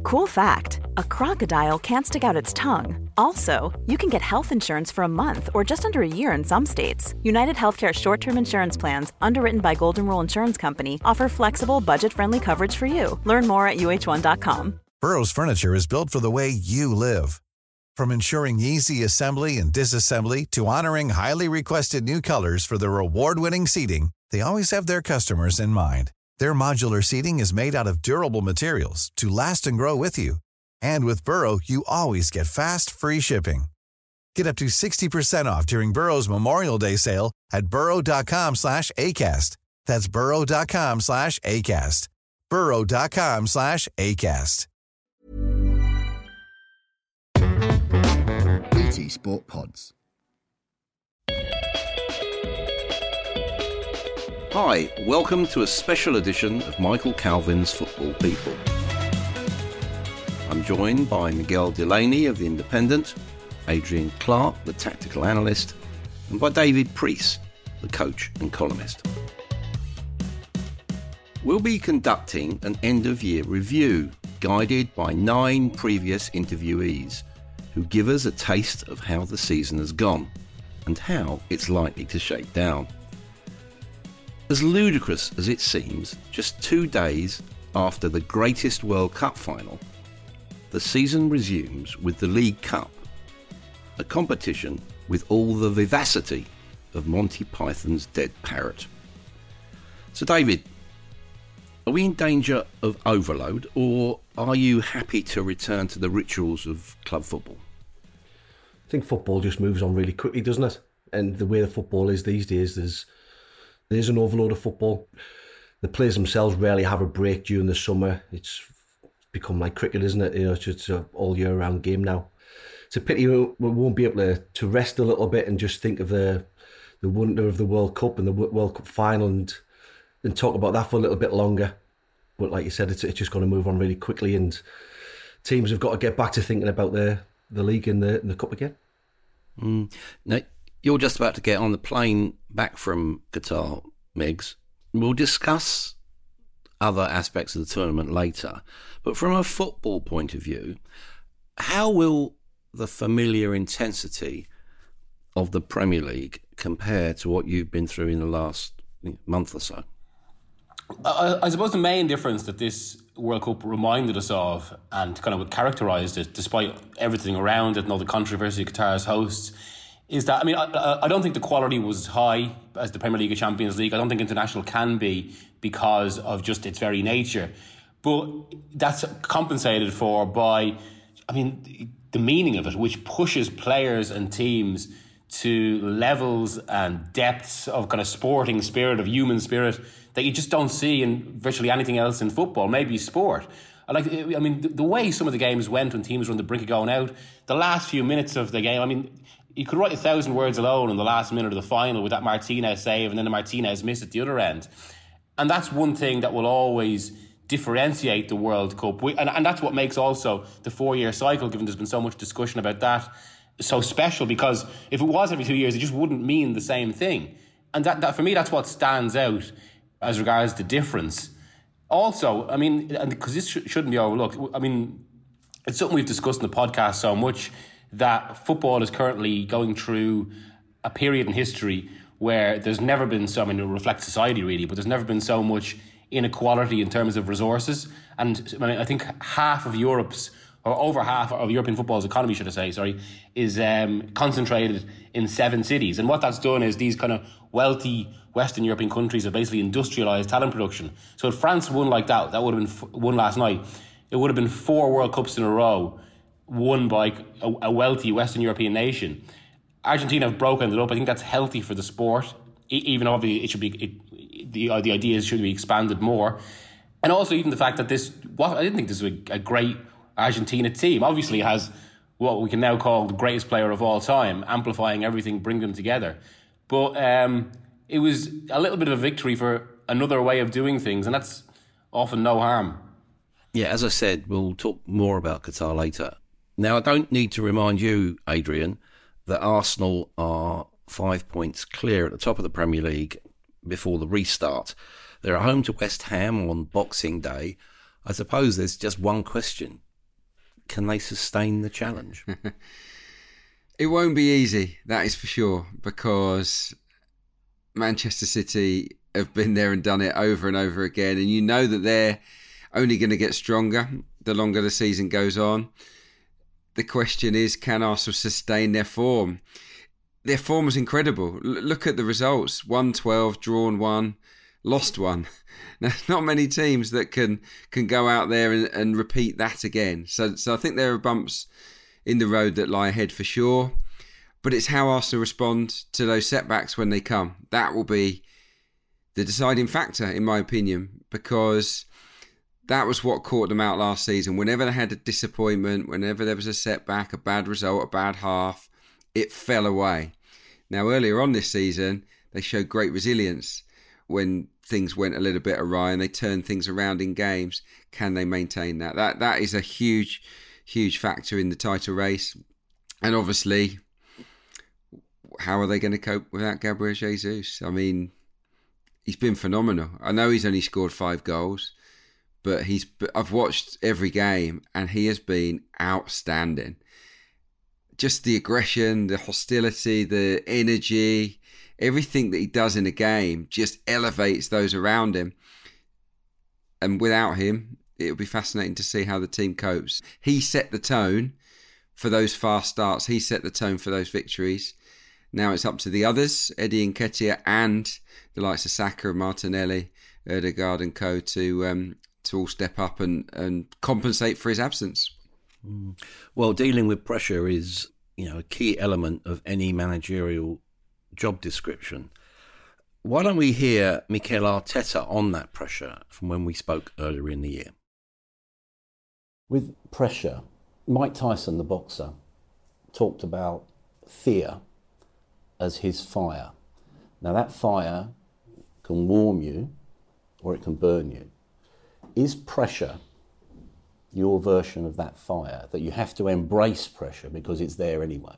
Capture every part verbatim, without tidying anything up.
Cool fact, a crocodile can't stick out its tongue. Also, you can get health insurance for a month or just under a year in some states. United Healthcare short-term insurance plans, underwritten by Golden Rule Insurance Company, offer flexible, budget-friendly coverage for you. Learn more at U H one dot com. Burrow's furniture is built for the way you live. From ensuring easy assembly and disassembly to honoring highly requested new colors for their award-winning seating, they always have their customers in mind. Their modular seating is made out of durable materials to last and grow with you. And with Burrow, you always get fast, free shipping. Get up to sixty percent off during Burrow's Memorial Day sale at burrow.com slash ACAST. That's burrow.com slash ACAST. burrow.com slash ACAST. B T Sport Pods. Hi, welcome to a special edition of Michael Calvin's Football People. I'm joined by Miguel Delaney of The Independent, Adrian Clark, the tactical analyst, and by David Preece, the coach and columnist. We'll be conducting an end-of-year review guided by nine previous interviewees who give us a taste of how the season has gone and how it's likely to shake down. As ludicrous as it seems, just two days after the greatest World Cup final, the season resumes with the League Cup, a competition with all the vivacity of Monty Python's Dead Parrot. So David, are we in danger of overload, or are you happy to return to the rituals of club football? I think football just moves on really quickly, doesn't it? And the way the football is these days, there's there's an overload of football. The players themselves rarely have a break during the summer. It's become like cricket, isn't it? You know, it's just an all year round game now. It's a pity we won't be able to, to rest a little bit and just think of the the wonder of the World Cup and the World Cup final and and talk about that for a little bit longer. But like you said, it's it's just going to move on really quickly, and teams have got to get back to thinking about the the league and the and the cup again. Mm. Now, you're just about to get on the plane back from Qatar, Megs. We'll discuss other aspects of the tournament later. But from a football point of view, how will the familiar intensity of the Premier League compare to what you've been through in the last month or so? I, I suppose the main difference that this World Cup reminded us of and kind of characterised it, despite everything around it and all the controversy Qatar as hosts, is that, I mean, I, I don't think the quality was as high as the Premier League or Champions League. I don't think international can be because of just its very nature. But that's compensated for by, I mean, the meaning of it, which pushes players and teams to levels and depths of kind of sporting spirit, of human spirit, that you just don't see in virtually anything else in football, maybe sport. I like, I mean, the, the way some of the games went when teams were on the brink of going out, the last few minutes of the game, I mean, you could write a thousand words alone in the last minute of the final with that Martinez save and then the Martinez miss at the other end. And that's one thing that will always differentiate the World Cup. We, and, and that's what makes also the four-year cycle, given there's been so much discussion about that, so special, because if it was every two years, it just wouldn't mean the same thing. And that, that for me, that's what stands out as regards the difference. Also, I mean, and because this sh- shouldn't be overlooked, I mean, it's something we've discussed in the podcast so much, that football is currently going through a period in history where there's never been so, I mean, it reflects society really, but there's never been so much inequality in terms of resources. And I mean, I think half of Europe's, or over half of European football's economy, should I say, sorry, is um, concentrated in seven cities. And what that's done is these kind of wealthy Western European countries have basically industrialised talent production. So if France won like that, that would have been f- won last night, it would have been four World Cups in a row won by a, a wealthy Western European nation. Argentina have broken it up. I think that's healthy for the sport, e- even obviously it should be, it, the, uh, the ideas should be expanded more. And also even the fact that this, what I didn't think this was a, a great Argentina team. Obviously it has what we can now call the greatest player of all time, amplifying everything, bring them together. But um, it was a little bit of a victory for another way of doing things, and that's often no harm. Yeah, as I said, we'll talk more about Qatar later. Now, I don't need to remind you, Adrian, that Arsenal are five points clear at the top of the Premier League before the restart. They're at home to West Ham on Boxing Day. I suppose there's just one question. can they sustain the challenge? It won't be easy, that is for sure, because Manchester City have been there and done it over and over again, and you know that they're only going to get stronger the longer the season goes on. The question is, can Arsenal sustain their form? Their form was incredible. L- look at the results. won twelve, drawn one, lost one. Now, not many teams that can can go out there and, and repeat that again. So, so I think there are bumps in the road that lie ahead for sure. But it's how Arsenal respond to those setbacks when they come. That will be the deciding factor, in my opinion, because that was what caught them out last season. Whenever they had a disappointment, whenever there was a setback, a bad result, a bad half, it fell away. Now, earlier on this season, they showed great resilience when things went a little bit awry and they turned things around in games. Can they maintain that? That that is a huge, huge factor in the title race. And obviously, how are they going to cope without Gabriel Jesus? I mean, he's been phenomenal. I know he's only scored five goals, but he's I've watched every game and he has been outstanding. Just the aggression, the hostility, the energy, everything that he does in a game just elevates those around him. And without him, it'll be fascinating to see how the team copes. He set the tone for those fast starts. He set the tone for those victories. Now it's up to the others, Eddie Nketiah and the likes of Saka, Martinelli, Ødegaard and co to um, to all step up and, and compensate for his absence. Mm. Well, dealing with pressure is, you know, a key element of any managerial job description. Why don't we hear Mikel Arteta on that pressure from when we spoke earlier in the year? With pressure, Mike Tyson, the boxer, talked about fear as his fire. Now that fire can warm you or it can burn you. Is pressure your version of that fire, that you have to embrace pressure because it's there anyway?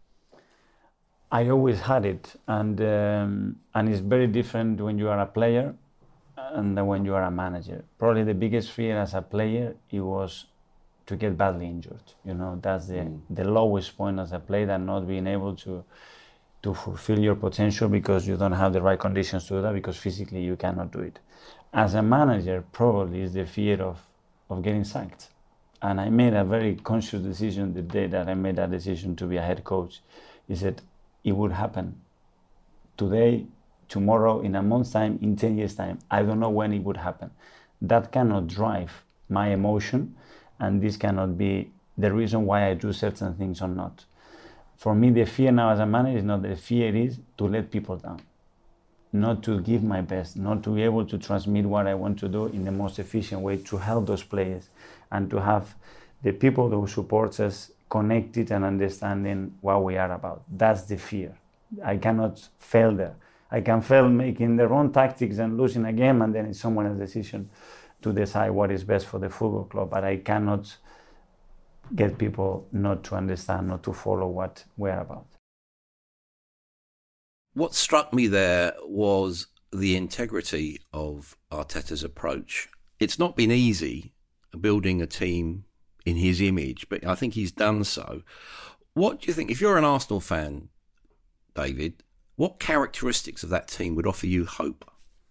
I always had it, and um, and it's very different when you are a player and then when you are a manager. Probably the biggest fear as a player, it was to get badly injured. You know, that's the mm. the lowest point as a player, and not being able to to fulfill your potential because you don't have the right conditions to do that, because physically you cannot do it. As a manager, probably is the fear of, of getting sacked. And I made a very conscious decision the day that I made that decision to be a head coach. Is that it would happen today, tomorrow, in a month's time, in ten years' time. I don't know when it would happen. That cannot drive my emotion, and this cannot be the reason why I do certain things or not. For me, the fear now as a manager is not the fear, is to let people down, not to give my best, not to be able to transmit what I want to do in the most efficient way to help those players, and to have the people who support us connected and understanding what we are about. That's the fear. I cannot fail there. I can fail making the wrong tactics and losing a game, and then it's someone else's decision to decide what is best for the football club. But I cannot get people not to understand, not to follow what we're about. What struck me there was the integrity of Arteta's approach. It's not been easy building a team in his image, but I think he's done so. What do you think, if you're an Arsenal fan, David, what characteristics of that team would offer you hope?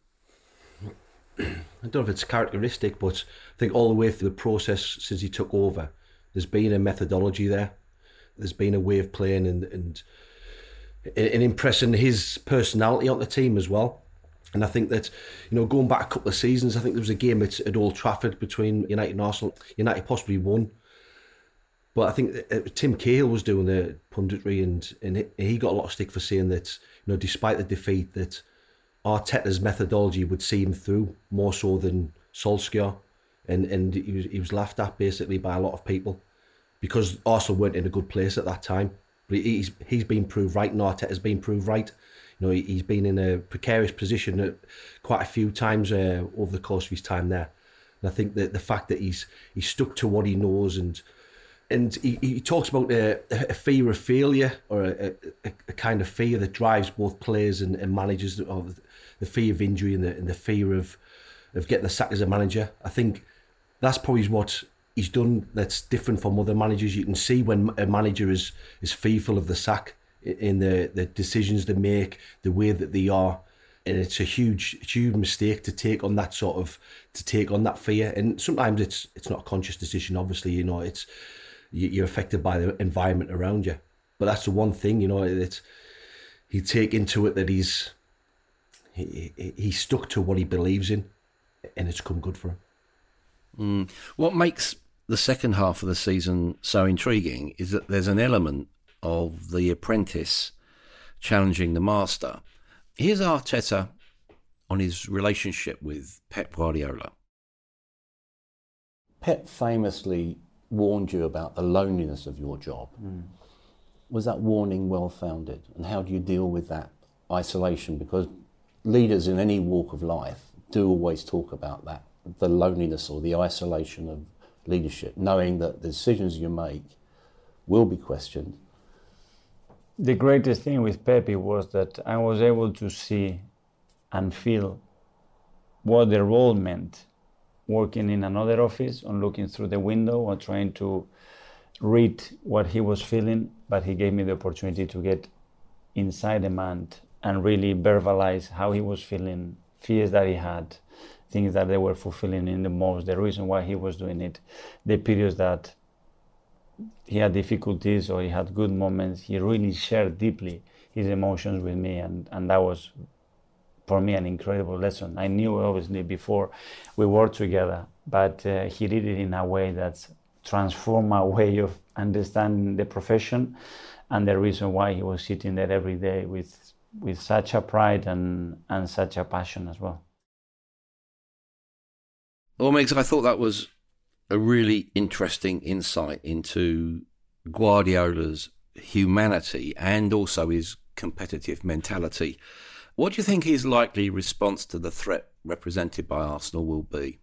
I don't know if it's characteristic, but I think all the way through the process since he took over, there's been a methodology there. There's been a way of playing and and, and impressing his personality on the team as well. And I think that, you know, going back a couple of seasons, I think there was a game at, at Old Trafford between United and Arsenal. United possibly won. But I think that Tim Cahill was doing the punditry, and, and he got a lot of stick for saying that, you know, despite the defeat, that Arteta's methodology would see him through more so than Solskjaer. And and he was, he was laughed at basically by a lot of people because Arsenal weren't in a good place at that time. But he's he's been proved right, and Arteta's been proved right. You know, he's been in a precarious position quite a few times uh, over the course of his time there. And I think that the fact that he's he's stuck to what he knows, and and he, he talks about a, a fear of failure, or a, a, a kind of fear that drives both players and, and managers, of the fear of injury and the, and the fear of of getting the sack as a manager. I think that's probably what he's done that's different from other managers. You can see when a manager is is fearful of the sack in the, the decisions they make, the way that they are. And it's a huge, huge mistake to take on that sort of, to take on that fear. And sometimes it's it's not a conscious decision, obviously, you know, it's, you're affected by the environment around you. But that's the one thing, you know, it's, he take into it that he's, he, he, he's stuck to what he believes in, and it's come good for him. Mm. What makes the second half of the season so intriguing is that there's an element of the apprentice challenging the master. Here's Arteta on his relationship with Pep Guardiola. Pep famously warned you about the loneliness of your job. Mm. Was that warning well-founded? And how do you deal with that isolation? Because leaders in any walk of life do always talk about that, the loneliness or the isolation of leadership, knowing that the decisions you make will be questioned. The greatest thing with Pepe was that I was able to see and feel what the role meant, working in another office, on looking through the window or trying to read what he was feeling, but he gave me the opportunity to get inside the man and really verbalize how he was feeling, fears that he had, things that they were fulfilling in the most, the reason why he was doing it, the periods that he had difficulties or he had good moments. He really shared deeply his emotions with me, and, and that was, for me, an incredible lesson. I knew, obviously, before we worked together, but uh, he did it in a way that's transformed my way of understanding the profession and the reason why he was sitting there every day with with such a pride and, and such a passion as well. Well, Migs, I thought that was a really interesting insight into Guardiola's humanity and also his competitive mentality. What do you think his likely response to the threat represented by Arsenal will be?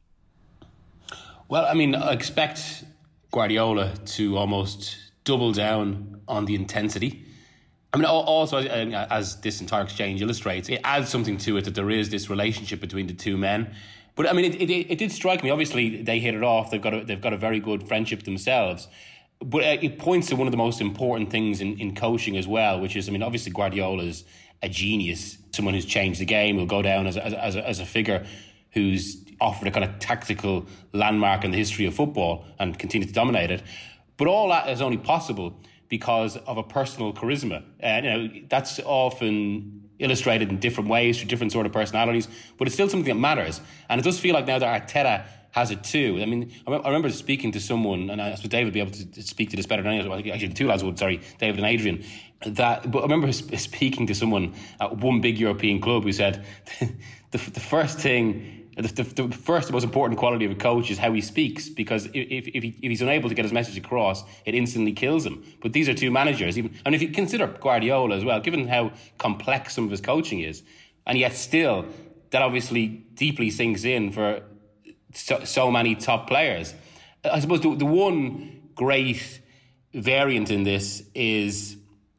Well, I mean, I expect Guardiola to almost double down on the intensity. I mean, also, as this entire exchange illustrates, it adds something to it that there is this relationship between the two men. But I mean, it, it, it did strike me. Obviously, they hit it off. They've got a, they've got a very good friendship themselves. But it points to one of the most important things in, in coaching as well, which is, I mean, obviously Guardiola is a genius, someone who's changed the game, will go down as a, as a, as a figure who's offered a kind of tactical landmark in the history of football and continue to dominate it. But all that is only possible because of a personal charisma. And you know, that's often illustrated in different ways through different sort of personalities, but it's still something that matters. And it does feel like now that Arteta has it too. I mean, I remember speaking to someone, and I suppose David would be able to speak to this better than anyone. Actually, the two lads would, sorry, David and Adrian. That, but I remember speaking to someone at one big European club who said the, the first thing, the, the, the first most important quality of a coach is how he speaks, because if, if, he, if he's unable to get his message across, it instantly kills him. But these are two managers, even, and if you consider Guardiola as well, given how complex some of his coaching is, and yet still, that obviously deeply sinks in for so, so many top players. I suppose the, the one great variant in this is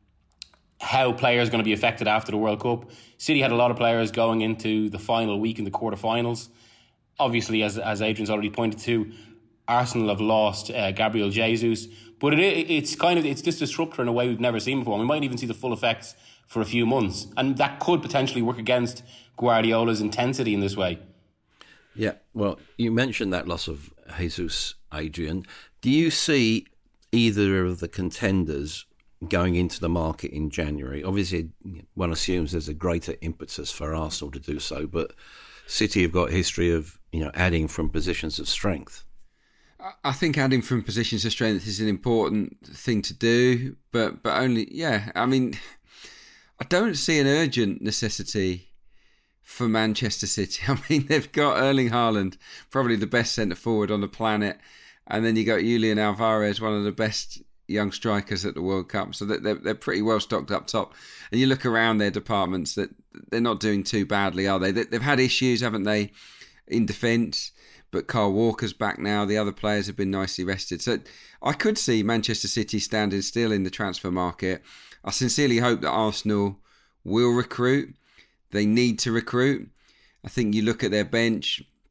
how players are going to be affected after the World Cup. City had a lot of players going into the final week in the quarterfinals. Obviously, as as Adrian's already pointed to, Arsenal have lost uh, Gabriel Jesus, but it, it's kind of it's this disruptor in a way we've never seen before. We might even see the full effects for a few months, and that could potentially work against Guardiola's intensity in this way. Yeah, well, you mentioned that loss of Jesus, Adrian. Do you see either of the contenders going into the market in January? Obviously, one assumes there's a greater impetus for Arsenal to do so, but City have got a history of, you know, adding from positions of strength. I think adding from positions of strength is an important thing to do, but but only, yeah, I mean, I don't see an urgent necessity for Manchester City. I mean, they've got Erling Haaland, probably the best centre-forward on the planet, and then you got Julian Alvarez, one of the best young strikers at the World Cup, so that they're, they're pretty well stocked up top. And you look around their departments, that they're not doing too badly, are they? They've had issues, haven't they, in defence, but Kyle Walker's back now. The other players have been nicely rested. So I could see Manchester City standing still in the transfer market. I sincerely hope that Arsenal will recruit. They need to recruit. I think you look at their bench,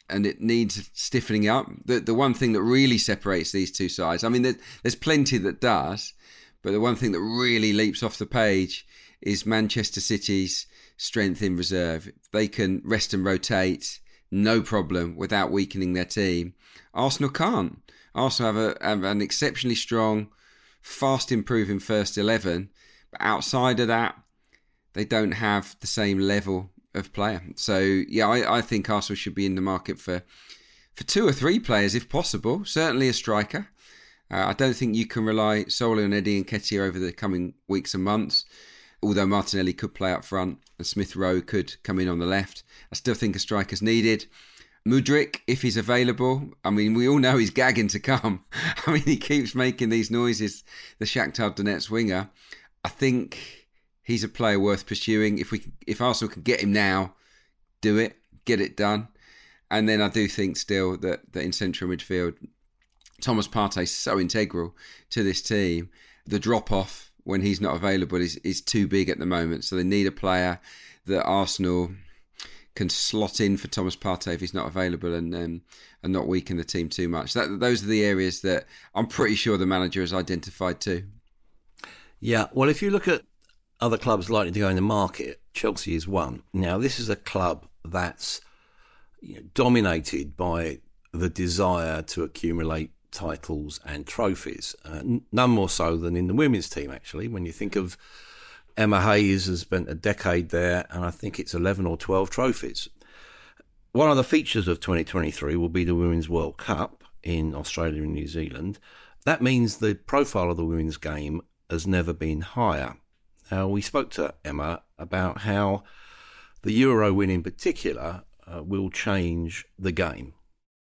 and it needs stiffening up. The the one thing that really separates these two sides, I mean, there, there's plenty that does, but the one thing that really leaps off the page is Manchester City's strength in reserve. They can rest and rotate, no problem, without weakening their team. Arsenal can't. Arsenal have, a, have an exceptionally strong, fast improving first eleven, but outside of that, they don't have the same level of player. So, yeah, I, I think Arsenal should be in the market for, for two or three players if possible, certainly a striker. Uh, I don't think you can rely solely on Eddie Nketiah over the coming weeks and months, although Martinelli could play up front and Smith Rowe could come in on the left. I still think a striker's needed. Mudryk, if he's available, I mean, we all know he's gagging to come. I mean, he keeps making these noises, the Shakhtar Donetsk winger. I think he's a player worth pursuing. If we, if Arsenal can get him now, do it, get it done. And then I do think still that, that in central midfield, Thomas Partey is so integral to this team. The drop-off when he's not available is, is too big at the moment. So they need a player that Arsenal can slot in for Thomas Partey if he's not available and um, and not weaken the team too much. That Those are the areas that I'm pretty sure the manager has identified too. Yeah, well, if you look at other clubs likely to go in the market, Chelsea is one. Now, this is a club that's, you know, dominated by the desire to accumulate titles and trophies. Uh, none more so than in the women's team, actually. When you think of Emma Hayes has spent a decade there, and I think it's eleven or twelve trophies. One of the features of twenty twenty-three will be the Women's World Cup in Australia and New Zealand. That means the profile of the women's game has never been higher. Now, we spoke to Emma about how the Euro win in particular uh, will change the game.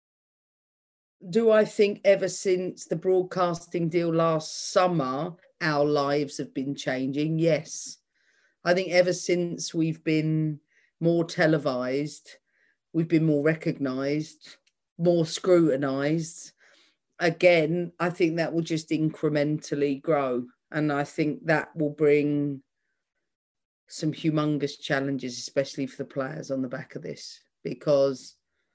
Do I think ever since the broadcasting deal last summer, our lives have been changing? Yes. I think ever since we've been more televised, we've been more recognised, more scrutinised. Again, I think that will just incrementally grow. And I think that will bring some humongous challenges, especially for the players on the back of this. Because,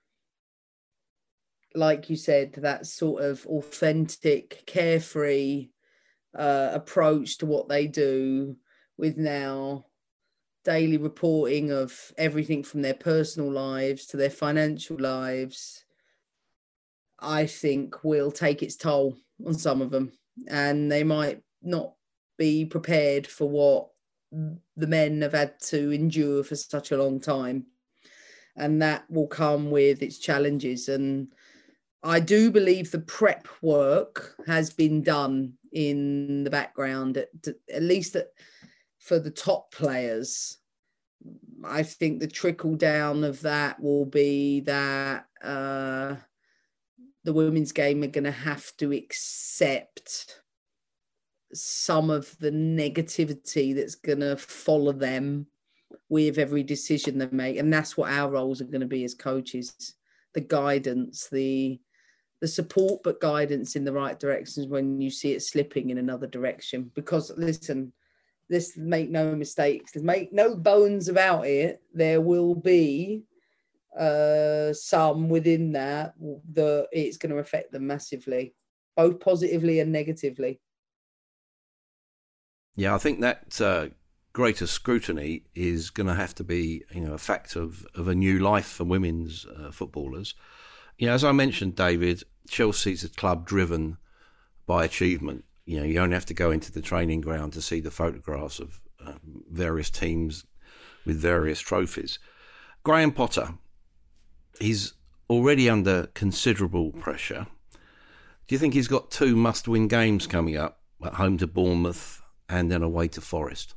like you said, that sort of authentic, carefree uh, approach to what they do, with now daily reporting of everything from their personal lives to their financial lives, I think will take its toll on some of them. And they might not be prepared for what the men have had to endure for such a long time. And that will come with its challenges. And I do believe the prep work has been done in the background, at, at least at, for the top players. I think the trickle down of that will be that uh, the women's game are going to have to accept some of the negativity that's going to follow them with every decision they make. And that's what our roles are going to be as coaches, the guidance, the the support, but guidance in the right directions when you see it slipping in another direction. Because listen, let's make no mistakes, let's make no bones about it, there will be uh, some within that that it's going to affect them massively, both positively and negatively. Yeah, I think that uh, greater scrutiny is going to have to be, you know, a fact of, of a new life for women's uh, footballers. You know, as I mentioned, David, Chelsea's a club driven by achievement. You know, you only have to go into the training ground to see the photographs of uh, various teams with various trophies. Graham Potter, he's already under considerable pressure. Do you think he's got two must-win games coming up, at home to Bournemouth and then away to Forest?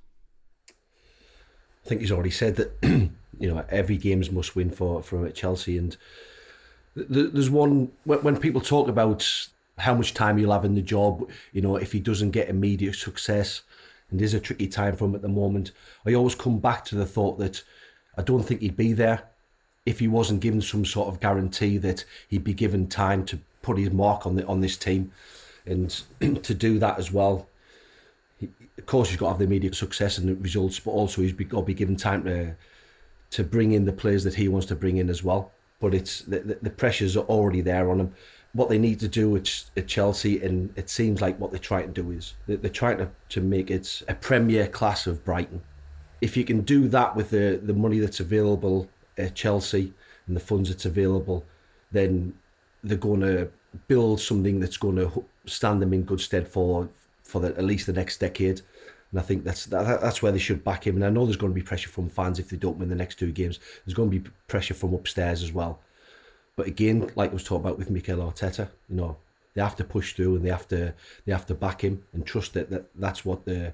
I think he's already said that you know every game's must win for for Chelsea, and th- there's one when people talk about how much time he'll have in the job, you know, if he doesn't get immediate success, and there's a tricky time for him at the moment. I always come back to the thought that I don't think he'd be there if he wasn't given some sort of guarantee that he'd be given time to put his mark on the on this team, and to do that as well. Of course, he's got to have the immediate success and the results, but also he's got to be given time to to bring in the players that he wants to bring in as well. but it's the, the, the pressures are already there on them. What they need to do at, at Chelsea, and it seems like what they're trying to do is they're, they're trying to, to make it a premier class of Brighton. If you can do that with the, the money that's available at Chelsea and the funds that's available, then they're going to build something that's going to stand them in good stead for for the, at least the next decade. And I think that's that, that's where they should back him. And I know there's going to be pressure from fans if they don't win the next two games. There's going to be pressure from upstairs as well. But again, like I was talking about with Mikel Arteta, you know, they have to push through and they have to they have to back him and trust that, that that's what the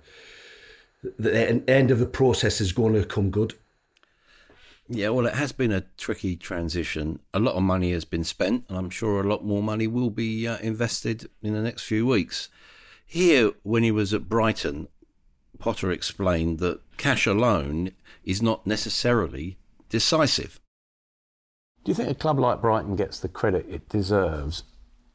the end of the process is going to come good. Yeah, well, it has been a tricky transition. A lot of money has been spent, and I'm sure a lot more money will be uh, invested in the next few weeks. Here, when he was at Brighton, Potter explained that cash alone is not necessarily decisive. Do you think a club like Brighton gets the credit it deserves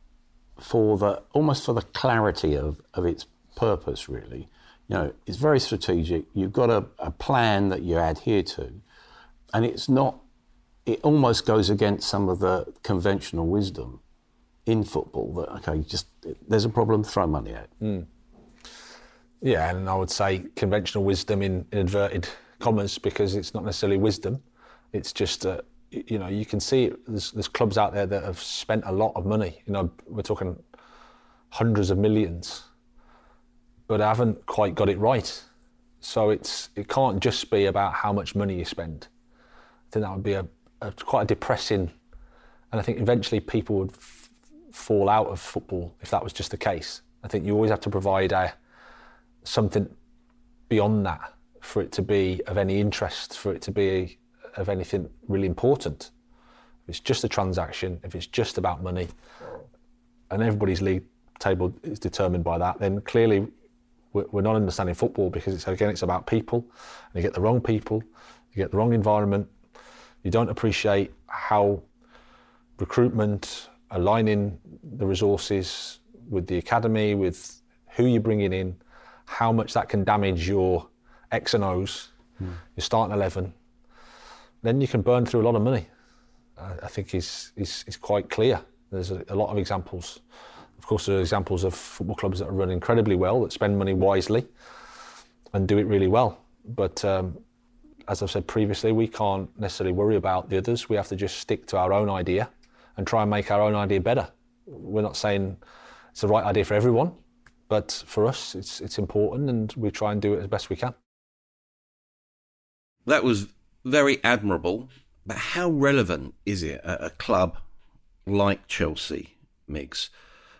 for the almost for the clarity of, of its purpose, really? You know, it's very strategic. You've got a, a plan that you adhere to, and it's not, it almost goes against some of the conventional wisdom in football that, okay, just there's a problem, throw money at it. Mm. Yeah, and I would say conventional wisdom in, in inverted commas, because it's not necessarily wisdom. It's just, uh, you know, you can see it. There's, there's clubs out there that have spent a lot of money. You know, we're talking hundreds of millions, but haven't quite got it right. So it's it can't just be about how much money you spend. I think that would be a, a quite a depressing, and I think eventually people would f- fall out of football if that was just the case. I think you always have to provide a something beyond that for it to be of any interest, for it to be of anything really important. If it's just a transaction, if it's just about money, and everybody's league table is determined by that, then clearly we're not understanding football, because it's again it's about people, and you get the wrong people, you get the wrong environment, you don't appreciate how recruitment, aligning the resources with the academy, with who you're bringing in, how much that can damage your X and O's, mm. your starting eleven, then you can burn through a lot of money. Uh, I think is is is quite clear. There's a, a lot of examples. Of course, there are examples of football clubs that are run incredibly well, that spend money wisely and do it really well. But um, as I've said previously, we can't necessarily worry about the others. We have to just stick to our own idea and try and make our own idea better. We're not saying it's the right idea for everyone, but for us, it's it's important, and we try and do it as best we can. That was very admirable, but how relevant is it at a club like Chelsea, Migs?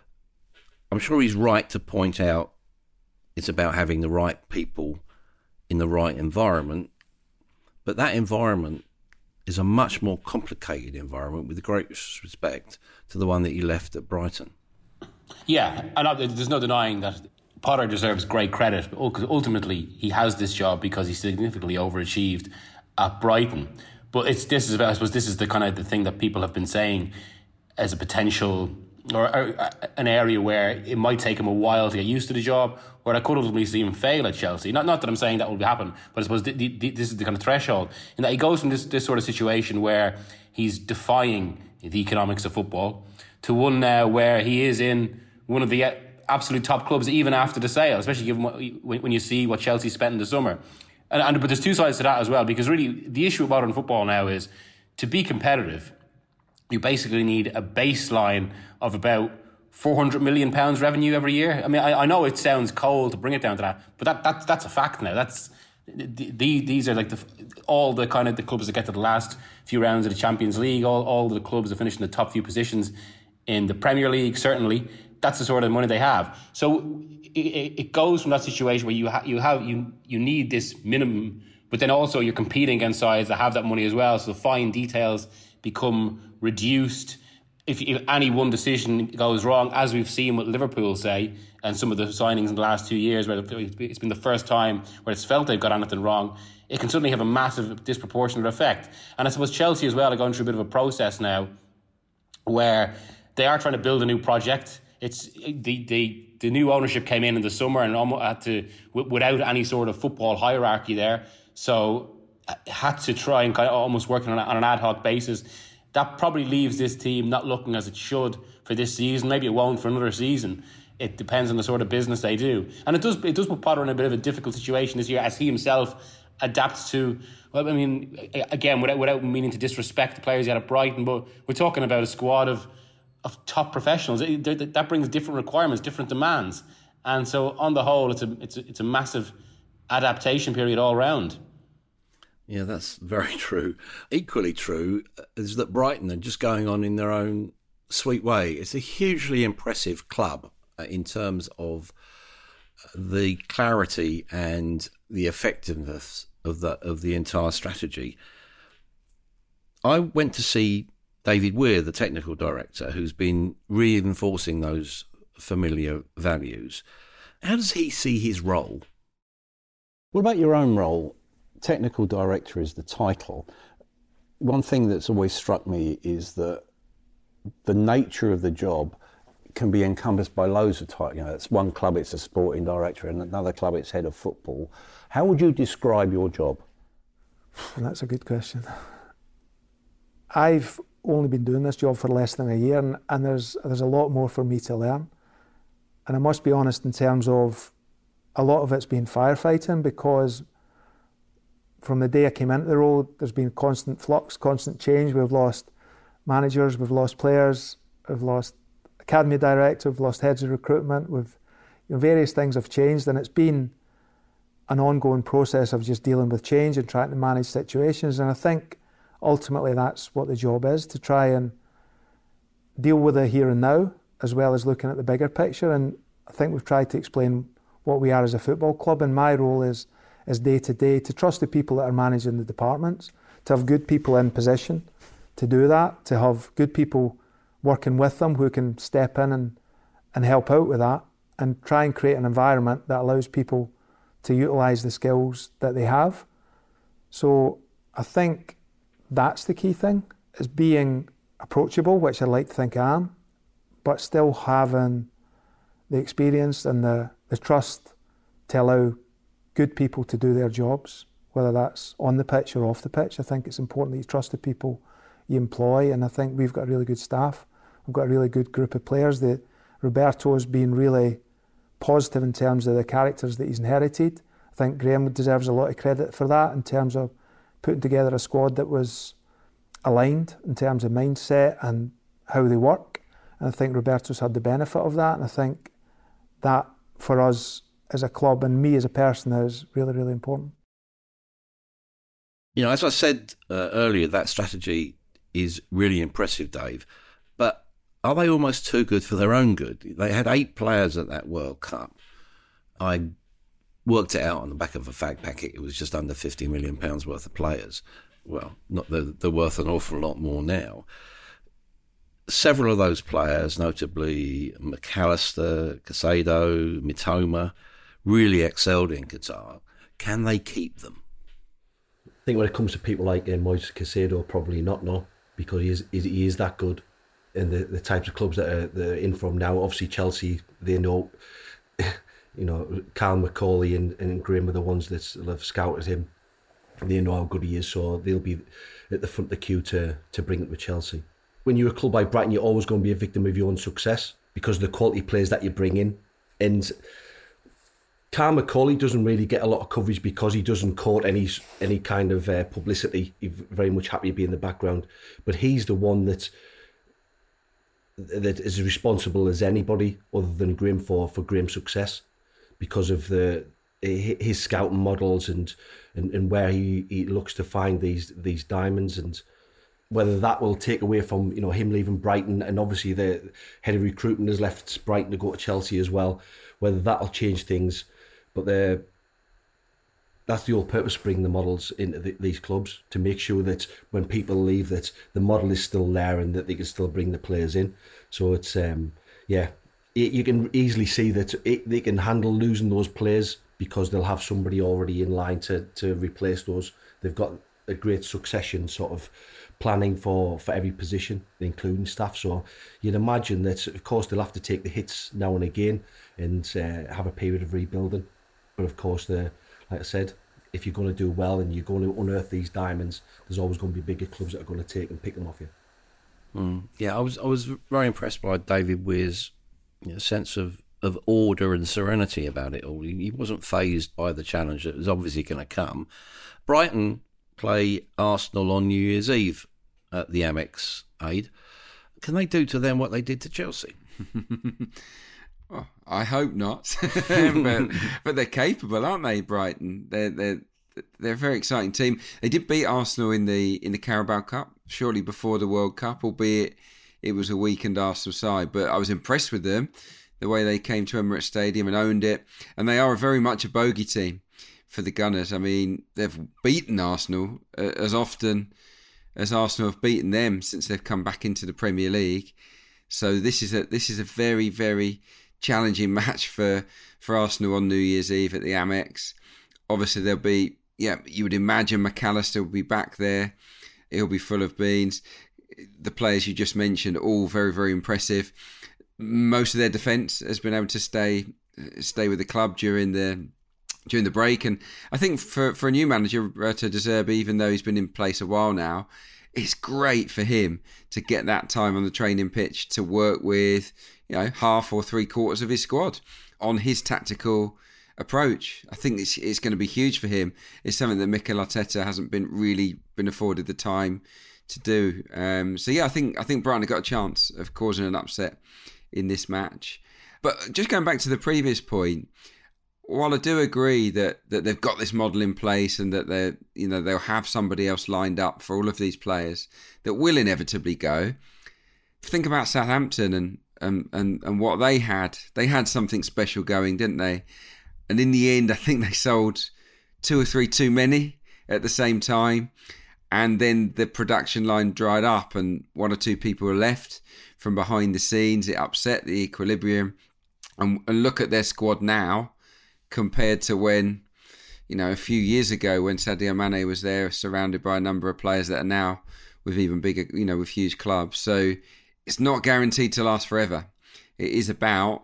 I'm sure he's right to point out it's about having the right people in the right environment, but that environment is a much more complicated environment, with the greatest respect to the one that he left at Brighton. Yeah, and there's no denying that Potter deserves great credit, because ultimately he has this job because he significantly overachieved at Brighton. But it's this is I suppose this is the kind of the thing that people have been saying as a potential, or, or an area where it might take him a while to get used to the job, or I could ultimately see him fail at Chelsea. Not not that I'm saying that will happen, but I suppose the, the, this is the kind of threshold, in that he goes from this, this sort of situation where he's defying the economics of football to one now where he is in one of the absolute top clubs, even after the sale, especially given what, when you see what Chelsea spent in the summer. And, and but there's two sides to that as well, because really the issue with modern football now is, to be competitive, you basically need a baseline of about four hundred million pounds revenue every year. I mean, I, I know it sounds cold to bring it down to that, but that, that that's a fact now. That's the, the, these are like the all the kind of the clubs that get to the last few rounds of the Champions League, all, all the clubs that finish in the top few positions in the Premier League, certainly. That's the sort of money they have. So it, it goes from that situation where you ha- you have you you need this minimum, but then also you're competing against sides that have that money as well. So the fine details become reduced. If, if any one decision goes wrong, as we've seen with Liverpool, say, and some of the signings in the last two years, where it's been the first time where it's felt they've got anything wrong, it can suddenly have a massive disproportionate effect. And I suppose Chelsea as well are going through a bit of a process now where they are trying to build a new project. It's the the the new ownership came in in the summer and almost had to, without any sort of football hierarchy there, so had to try and kind of almost working on, on an ad hoc basis. that probably leaves this team not looking as it should for this season. Maybe it won't for another season. It depends on the sort of business they do. And it does it does put Potter in a bit of a difficult situation this year as he himself adapts to, well, I mean, again, without without meaning to disrespect the players he had at Brighton, but we're talking about a squad of, of top professionals. It, that brings different requirements, different demands. And so on the whole, it's a, it's a, it's a massive adaptation period all round. Yeah, that's very true. Equally true is that Brighton are just going on in their own sweet way. It's a hugely impressive club in terms of the clarity and the effectiveness of the of the entire strategy. I went to see David Weir, the technical director, who's been reinforcing those familiar values. How does he see his role? What about your own role? Technical director is the title. One thing that's always struck me is that the nature of the job can be encompassed by loads of titles. You know, it's one club, it's a sporting director, and another club, it's head of football. How would you describe your job? That's a good question. I've only been doing this job for less than a year, and, and there's there's a lot more for me to learn. And I must be honest in terms of a lot of it's been firefighting, because from the day I came into the role, there's been constant flux, constant change. We've lost managers, we've lost players, we've lost academy director, we've lost heads of recruitment, we've, you know, various things have changed, and it's been an ongoing process of just dealing with change and trying to manage situations. And I think ultimately that's what the job is, to try and deal with the here and now, as well as looking at the bigger picture. And I think we've tried to explain what we are as a football club, and my role is is day to day to trust the people that are managing the departments, to have good people in position to do that, to have good people working with them who can step in and, and help out with that, and try and create an environment that allows people to utilise the skills that they have. So I think that's the key thing, is being approachable, which I'd like to think I am, but still having the experience and the, the trust to allow good people to do their jobs, whether that's on the pitch or off the pitch. I think it's important that you trust the people you employ, and I think we've got a really good staff. We've got a really good group of players. The, Roberto's been really positive in terms of the characters that he's inherited. I think Graham deserves a lot of credit for that in terms of putting together a squad that was aligned in terms of mindset and how they work. And I think Roberto's had the benefit of that, and I think that for us as a club and me as a person is really, really important. You know, as I said uh, earlier, that strategy is really impressive, Dave, but are they almost too good for their own good? They had eight players at that World Cup. I worked it out on the back of a fact packet. It was just under fifty million pounds worth of players. Well, not they're, they're worth an awful lot more now. Several of those players, notably McAllister, Caicedo, Mitoma, really excelled in Qatar. Can they keep them? I think when it comes to people like uh, Moises Caicedo, probably not, no, because he is, he is that good. And the, the types of clubs that are, that are in from now, obviously Chelsea, they know, you know, Carl McCauley and, and Graham are the ones that have scouted him. They know how good he is, so they'll be at the front of the queue to, to bring it with Chelsea. When you're a club like Brighton, you're always going to be a victim of your own success because of the quality players that you bring in. And Carl McCauley doesn't really get a lot of coverage because he doesn't court any any kind of uh, publicity. He's very much happy to be in the background. But he's the one that that is as responsible as anybody other than Graham for, for Graham's success because of the his scouting models and, and, and where he, he looks to find these these diamonds, and whether that will take away from, you know, him leaving Brighton, and obviously the head of recruitment has left Brighton to go to Chelsea as well, whether that'll change things. But the that's the whole purpose of bringing the models into the, these clubs, to make sure that when people leave that the model is still there and that they can still bring the players in. So it's, um, yeah, it, you can easily see that it, they can handle losing those players because they'll have somebody already in line to, to replace those. They've got a great succession sort of planning for, for every position, including staff. So you'd imagine that, of course, they'll have to take the hits now and again and uh, have a period of rebuilding. But of course, the like I said, if you're going to do well and you're going to unearth these diamonds, there's always going to be bigger clubs that are going to take and pick them off you. Mm. Yeah, I was I was very impressed by David Weir's, you know, sense of, of order and serenity about it all. He, he wasn't fazed by the challenge that was obviously going to come. Brighton play Arsenal on New Year's Eve at the Amex, Aid. Can they do to them what they did to Chelsea? Oh, I hope not, but, but they're capable, aren't they? Brighton, they're they're they're a very exciting team. They did beat Arsenal in the in the Carabao Cup shortly before the World Cup, albeit it was a weakened Arsenal side. But I was impressed with them, the way they came to Emirates Stadium and owned it. And they are very much a bogey team for the Gunners. I mean, they've beaten Arsenal as often as Arsenal have beaten them since they've come back into the Premier League. So this is a this is a very very challenging match for, for Arsenal on New Year's Eve at the Amex. Obviously, there'll be, yeah, you would imagine McAllister will be back there. He'll be full of beans. The players you just mentioned, all very, very impressive. Most of their defence has been able to stay stay with the club during the during the break. And I think for, for a new manager, Roberto De Zerbi, even though he's been in place a while now, it's great for him to get that time on the training pitch to work with, you know, half or three quarters of his squad on his tactical approach. I think it's, it's going to be huge for him. It's something that Mikel Arteta hasn't been really been afforded the time to do. Um, so yeah, I think I think Brighton have got a chance of causing an upset in this match. But just going back to the previous point, while I do agree that, that they've got this model in place and that they you know they'll have somebody else lined up for all of these players that will inevitably go. Think about Southampton and and and, and what they had. They had something special going, didn't they? And in the end, I think they sold two or three too many at the same time. And then the production line dried up and one or two people were left from behind the scenes. It upset the equilibrium. And, and look at their squad now compared to when, you know, a few years ago when Sadio Mane was there, surrounded by a number of players that are now with even bigger, you know, with huge clubs. So it's not guaranteed to last forever. It is about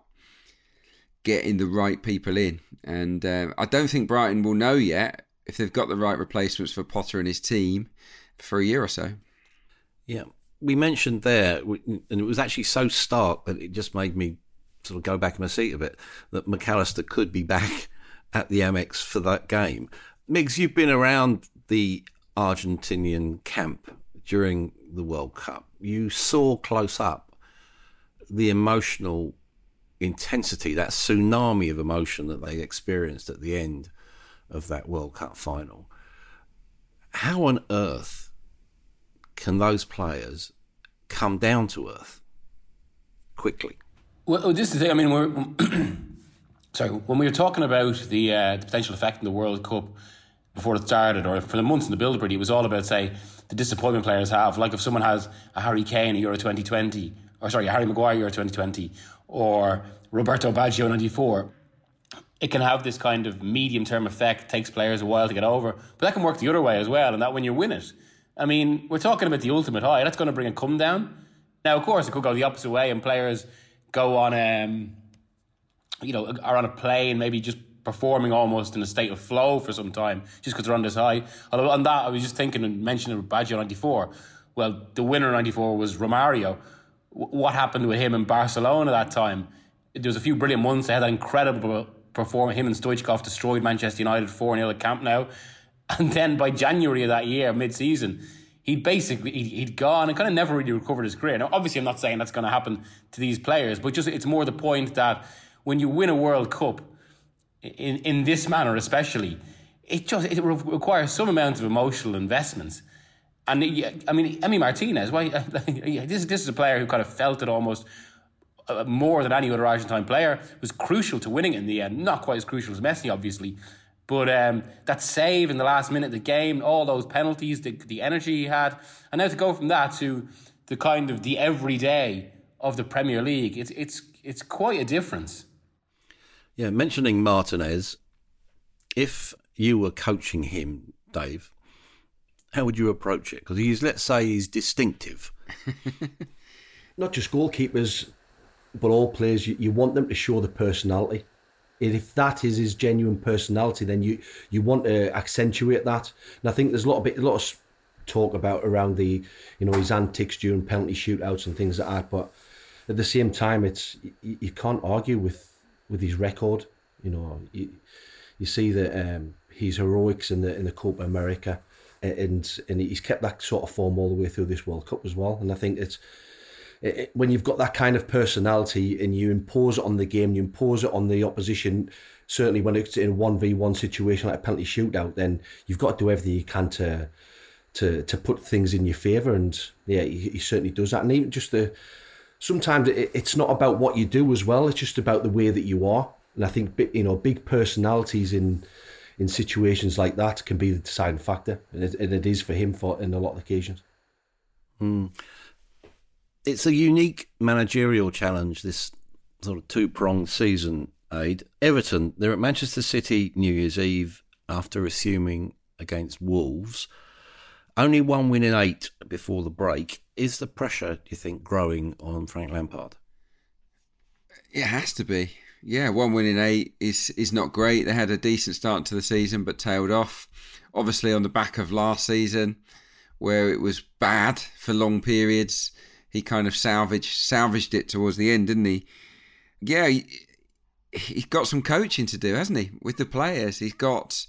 getting the right people in. And uh, I don't think Brighton will know yet if they've got the right replacements for Potter and his team for a year or so. Yeah, we mentioned there, and it was actually so stark that it just made me sort of go back in my seat a bit, that McAllister could be back at the Amex for that game. Miggs, you've been around the Argentinian camp during the World Cup. You saw close up the emotional intensity, that tsunami of emotion that they experienced at the end of that World Cup final. How on earth can those players come down to earth quickly? Well, this is the thing. I mean, we're sorry, when we were talking about the, uh, the potential effect in the World Cup before it started, or for the months in the build, it was all about, say, the disappointment players have. Like if someone has a Harry Kane at Euro twenty twenty, or sorry, a Harry Maguire Euro twenty twenty, or Roberto Baggio ninety-four, it can have this kind of medium-term effect. It takes players a while to get over, but that can work the other way as well, and that when you win it, I mean, we're talking about the ultimate high. That's going to bring a come down. Now, of course, it could go the opposite way, and players go on, um, you know, are on a plane, maybe just performing almost in a state of flow for some time, just because they're on this high. Although on that, I was just thinking and mentioning Baggio ninety-four. Well, the winner ninety-four was Romario. W- what happened with him in Barcelona that time? There was a few brilliant months. They had that incredible performance. Him and Stoichkov destroyed Manchester United four nil at Camp Nou. And then by January of that year, mid-season, he'd basically, he'd, he'd gone and kind of never really recovered his career. Now, obviously, I'm not saying that's going to happen to these players, but just it's more the point that when you win a World Cup, in, in this manner especially, it just it requires some amount of emotional investment. And, it, I mean, Emi Martinez, why, this, this is a player who kind of felt it almost uh, more than any other Argentine player, was crucial to winning it in the end. Not quite as crucial as Messi, obviously. But um, that save in the last minute of the game, all those penalties, the, the energy he had, and now to go from that to the kind of the everyday of the Premier League, it's it's it's quite a difference. Yeah, mentioning Martinez, if you were coaching him, Dave, how would you approach it? Because he's, let's say, he's distinctive. Not just goalkeepers, but all players. You, you want them to show the personality. If that is his genuine personality, then you, you want to accentuate that. And I think there's a lot of bit, a lot of talk about around the, you know, his antics during penalty shootouts and things like that. But at the same time, it's you, you can't argue with, with his record. You know, you, you see that um, his heroics in the in the Copa America, and and he's kept that sort of form all the way through this World Cup as well. And I think it's it, it, when you've got that kind of personality and you impose it on the game, you impose it on the opposition. Certainly, when it's in a one v one situation like a penalty shootout, then you've got to do everything you can to to to put things in your favour. And yeah, he, he certainly does that. And even just the sometimes it, it's not about what you do as well. It's just about the way that you are. And I think, you know, big personalities in in situations like that can be the deciding factor, and it, and it is for him for in a lot of occasions. Mm. It's a unique managerial challenge, this sort of two-pronged season, Aid. Everton, they're at Manchester City New Year's Eve after assuming against Wolves. Only one win in eight before the break. Is the pressure, do you think, growing on Frank Lampard? It has to be. Yeah, one win in eight is is not great. They had a decent start to the season but tailed off. Obviously on the back of last season where it was bad for long periods. He kind of salvaged salvaged it towards the end, didn't he? Yeah, he, he's got some coaching to do, hasn't he? With the players. He's got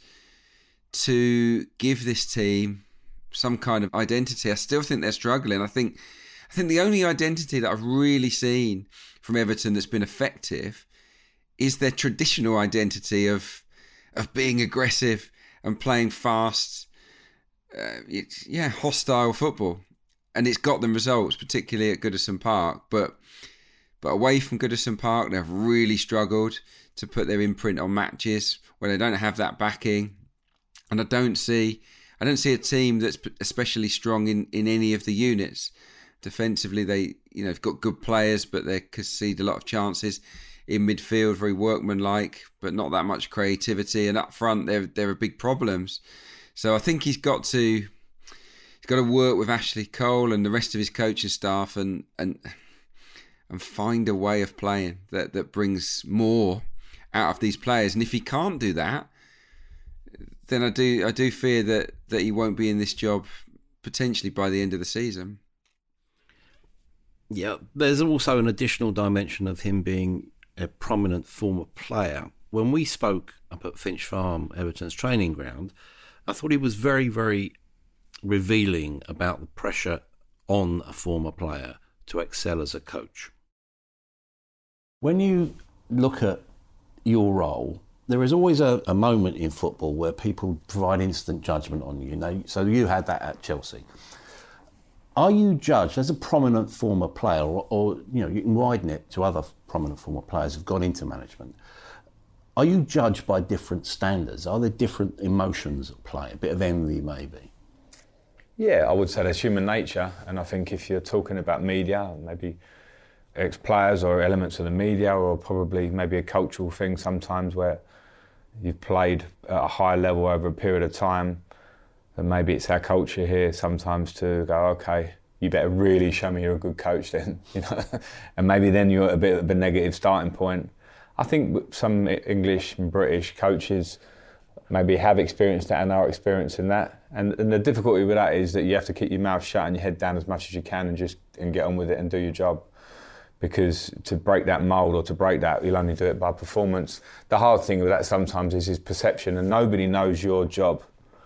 to give this team some kind of identity. I still think they're struggling. I think I think the only identity that I've really seen from Everton that's been effective is their traditional identity of of being aggressive and playing fast, uh, it's, yeah, hostile football. And it's got them results, particularly at Goodison Park. But but away from Goodison Park, they've really struggled to put their imprint on matches where they don't have that backing. And I don't see I don't see a team that's especially strong in, in any of the units. Defensively, they you know have got good players, but they concede a lot of chances. In midfield, very workmanlike, but not that much creativity. And up front, there there are big problems. So I think he's got to he's got to work with Ashley Cole and the rest of his coaching staff and and and find a way of playing that, that brings more out of these players. And if he can't do that, then I do I do fear that, that he won't be in this job potentially by the end of the season. Yeah, there's also an additional dimension of him being a prominent former player. When we spoke up at Finch Farm, Everton's training ground, I thought he was very, very revealing about the pressure on a former player to excel as a coach. When you look at your role, there is always a, a moment in football where people provide instant judgment on you. You know, so you had that at Chelsea. Are you judged as a prominent former player, or, or you know, you can widen it to other prominent former players who've gone into management? Are you judged by different standards? Are there different emotions at play? A bit of envy, maybe. Yeah, I would say that's human nature, and I think if you're talking about media, maybe ex-players or elements of the media, or probably maybe a cultural thing sometimes where you've played at a high level over a period of time. And maybe it's our culture here sometimes to go, okay, you better really show me you're a good coach then, you know, and maybe then you're at a bit of a negative starting point. I think some English and British coaches maybe have experienced that and are experiencing that. And, and the difficulty with that is that you have to keep your mouth shut and your head down as much as you can and just and get on with it and do your job. Because to break that mould or to break that, you'll only do it by performance. The hard thing with that sometimes is his perception, and nobody knows your job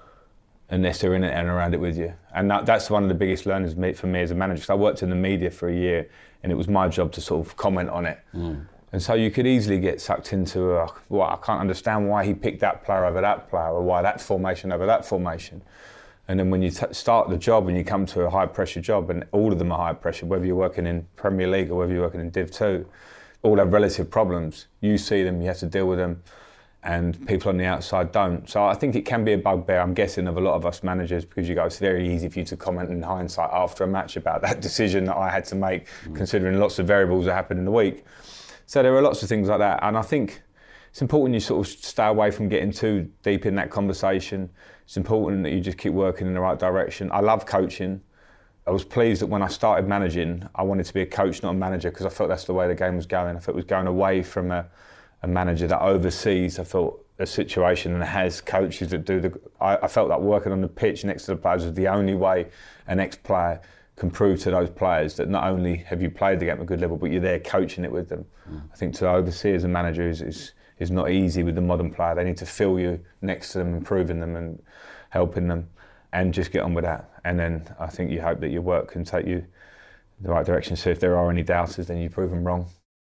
unless they're in it and around it with you. And that, that's one of the biggest learnings for me as a manager. Because I worked in the media for a year and it was my job to sort of comment on it. Mm. And so you could easily get sucked into, a, well, I can't understand why he picked that player over that player, or why that formation over that formation. And then when you t- start the job and you come to a high pressure job, and all of them are high pressure, whether you're working in Premier League or whether you're working in Div two, all have relative problems. You see them, you have to deal with them, and people on the outside don't. So I think it can be a bugbear, I'm guessing, of a lot of us managers, because you go, it's very easy for you to comment in hindsight after a match about that decision that I had to make, mm. considering lots of variables that happened in the week. So there are lots of things like that, and I think it's important you sort of stay away from getting too deep in that conversation. It's important that you just keep working in the right direction. I love coaching. I was pleased that when I started managing, I wanted to be a coach, not a manager, because I felt that's the way the game was going. I felt it was going away from a a manager that oversees, I felt, a situation and has coaches that do the... I, I felt like working on the pitch next to the players was the only way an ex-player can prove to those players that not only have you played the game at a good level, but you're there coaching it with them. Mm. I think to oversee as a manager is, is is not easy with the modern player. They need to feel you next to them, improving them and helping them, and just get on with that. And then I think you hope that your work can take you in the right direction. So if there are any doubters, then you prove them wrong.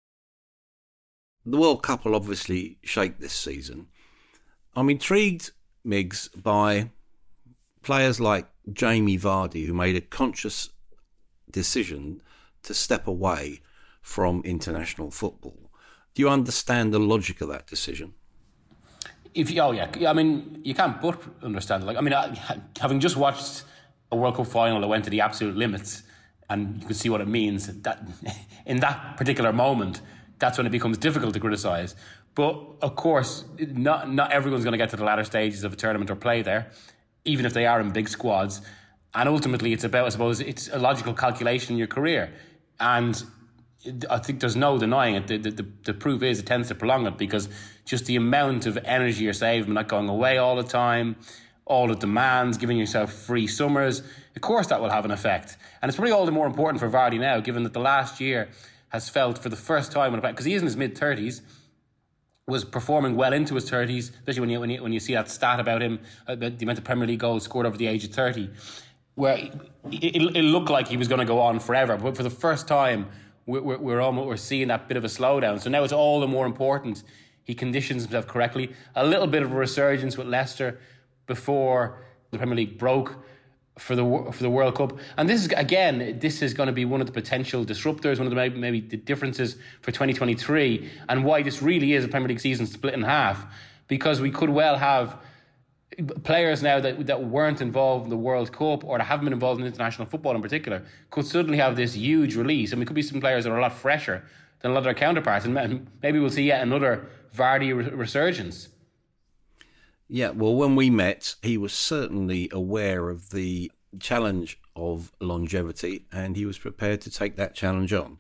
The World Cup will obviously shake this season. I'm intrigued, Miggs, by players like Jamie Vardy, who made a conscious decision to step away from international football. Do you understand the logic of that decision? If you, oh yeah, I mean, you can't but understand it. Like, I mean, I, having just watched a World Cup final that went to the absolute limits, and you could see what it means. That in that particular moment, that's when it becomes difficult to criticise. But of course, not not everyone's going to get to the latter stages of a tournament or play there, even if they are in big squads. And ultimately, it's about, I suppose, it's a logical calculation in your career. And I think there's no denying it. The, the, the proof is it tends to prolong it, because just the amount of energy you're saving, not going away all the time, all the demands, giving yourself free summers, of course that will have an effect. And it's probably all the more important for Vardy now, given that the last year has felt for the first time, because he is in his mid-thirties, was performing well into his thirties, especially when you, when you, when you see that stat about him, about the amount of Premier League goals scored over the age of thirty, where it, it, it looked like he was going to go on forever. But for the first time, We're, we're almost we're seeing that bit of a slowdown. So now it's all the more important he conditions himself correctly. A little bit of a resurgence with Leicester before the Premier League broke for the for the World Cup. And this is, again, this is going to be one of the potential disruptors, one of the maybe, maybe the differences for twenty twenty-three, and why this really is a Premier League season split in half, because we could well have players now that that weren't involved in the World Cup, or that haven't been involved in international football in particular, could suddenly have this huge release. And we could be some players that are a lot fresher than a lot of their counterparts, and maybe we'll see yet another Vardy resurgence. Yeah, well, when we met, he was certainly aware of the challenge of longevity, and he was prepared to take that challenge on.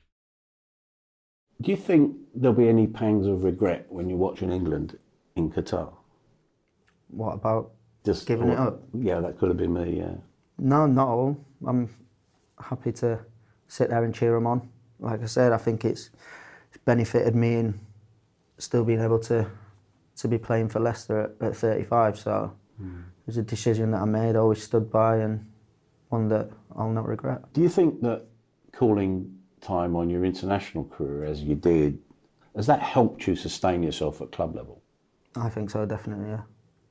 Do you think there'll be any pangs of regret when you're watching England in Qatar? What about just giving or, it up? Yeah, that could have been me, yeah. No, not at all. I'm happy to sit there and cheer them on. Like I said, I think it's, it's benefited me in still being able to to be playing for Leicester at, at thirty-five. So mm. it was a decision that I made, I always stood by, and one that I'll not regret. Do you think that calling time on your international career as you did, has that helped you sustain yourself at club level? I think so, definitely, yeah.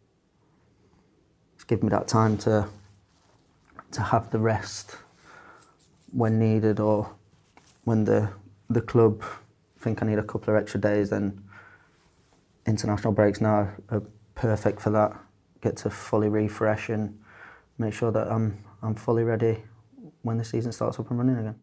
It's given me that time to to have the rest when needed, or when the the club think I need a couple of extra days, then international breaks now are perfect for that. Get to fully refresh and make sure that I'm I'm fully ready when the season starts up and running again.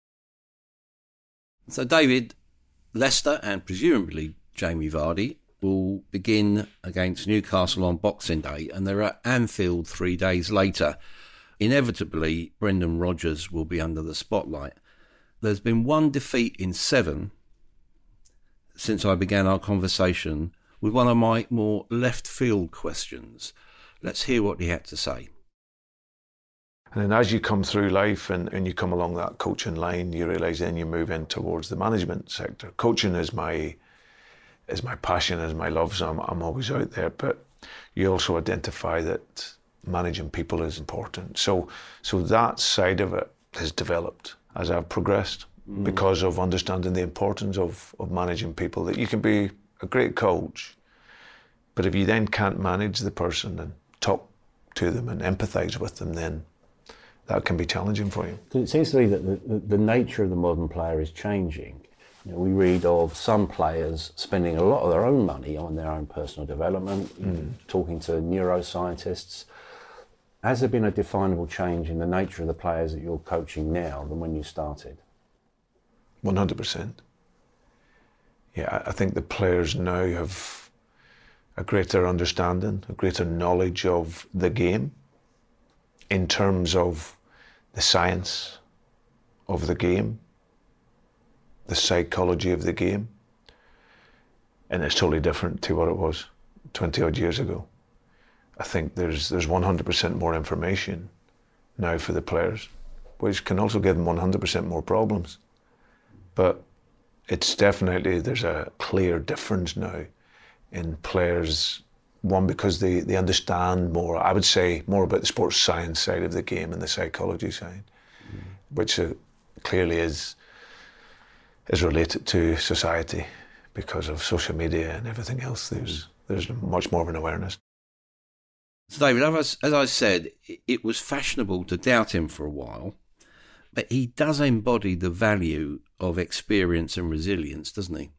So David, Leicester and presumably Jamie Vardy will begin against Newcastle on Boxing Day, and they're at Anfield three days later. Inevitably, Brendan Rodgers will be under the spotlight. There's been one defeat in seven since I began our conversation with one of my more left field questions. Let's hear what he had to say. And then as you come through life and, and you come along that coaching line, you realise then you move in towards the management sector. Coaching is my is my passion, is my love, so I'm, I'm always out there. But you also identify that managing people is important. So so that side of it has developed as I've progressed mm. because of understanding the importance of, of managing people. That you can be a great coach, but if you then can't manage the person and talk to them and empathise with them, then that can be challenging for you. It seems to me that the, the, the nature of the modern player is changing. You know, we read of some players spending a lot of their own money on their own personal development, mm. talking to neuroscientists. Has there been a definable change in the nature of the players that you're coaching now than when you started? one hundred percent. Yeah, I think the players now have a greater understanding, a greater knowledge of the game in terms of the science of the game, the psychology of the game. and it's totally different to what it was twenty odd years ago. I think there's there's one hundred percent more information now for the players, which can also give them one hundred percent more problems. But it's definitely, there's a clear difference now in players, one, because they, they understand more, I would say, more about the sports science side of the game and the psychology side, mm. which uh, clearly is is related to society because of social media and everything else. There's, there's much more of an awareness. So David, as, as I said, it was fashionable to doubt him for a while, but he does embody the value of experience and resilience, doesn't he?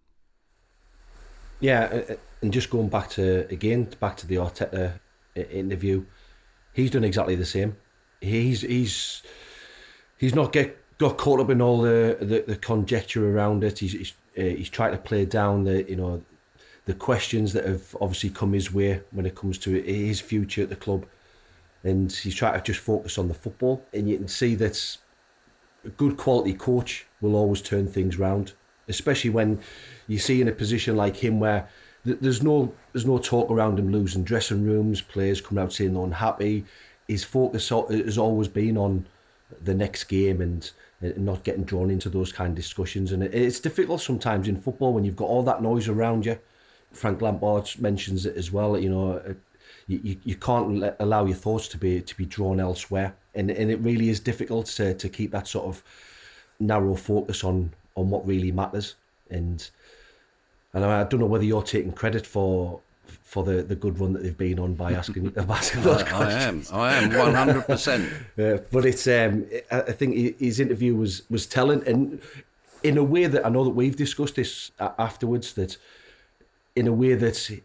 Yeah, and just going back to, again, back to the Arteta interview, he's done exactly the same. He's he's he's not get got caught up in all the, the, the conjecture around it. He's he's, uh, he's tried to play down the, you know, the questions that have obviously come his way when it comes to his future at the club, and he's trying to just focus on the football. And you can see that a good quality coach will always turn things round, especially when you see in a position like him where th- there's no there's no talk around him losing dressing rooms, players coming out saying they're unhappy. His focus has always been on the next game and, and not getting drawn into those kind of discussions. And it, it's difficult sometimes in football when you've got all that noise around you. Frank Lampard mentions it as well. You know, you, you can't let, allow your thoughts to be to be drawn elsewhere, and and it really is difficult to to keep that sort of narrow focus on on what really matters. And and I don't know whether you're taking credit for for the, the good run that they've been on by asking asking those questions. I am, I am one hundred percent. Uh, but it's um, I think his interview was was telling, and in a way that I know that we've discussed this afterwards, that. In a way that he,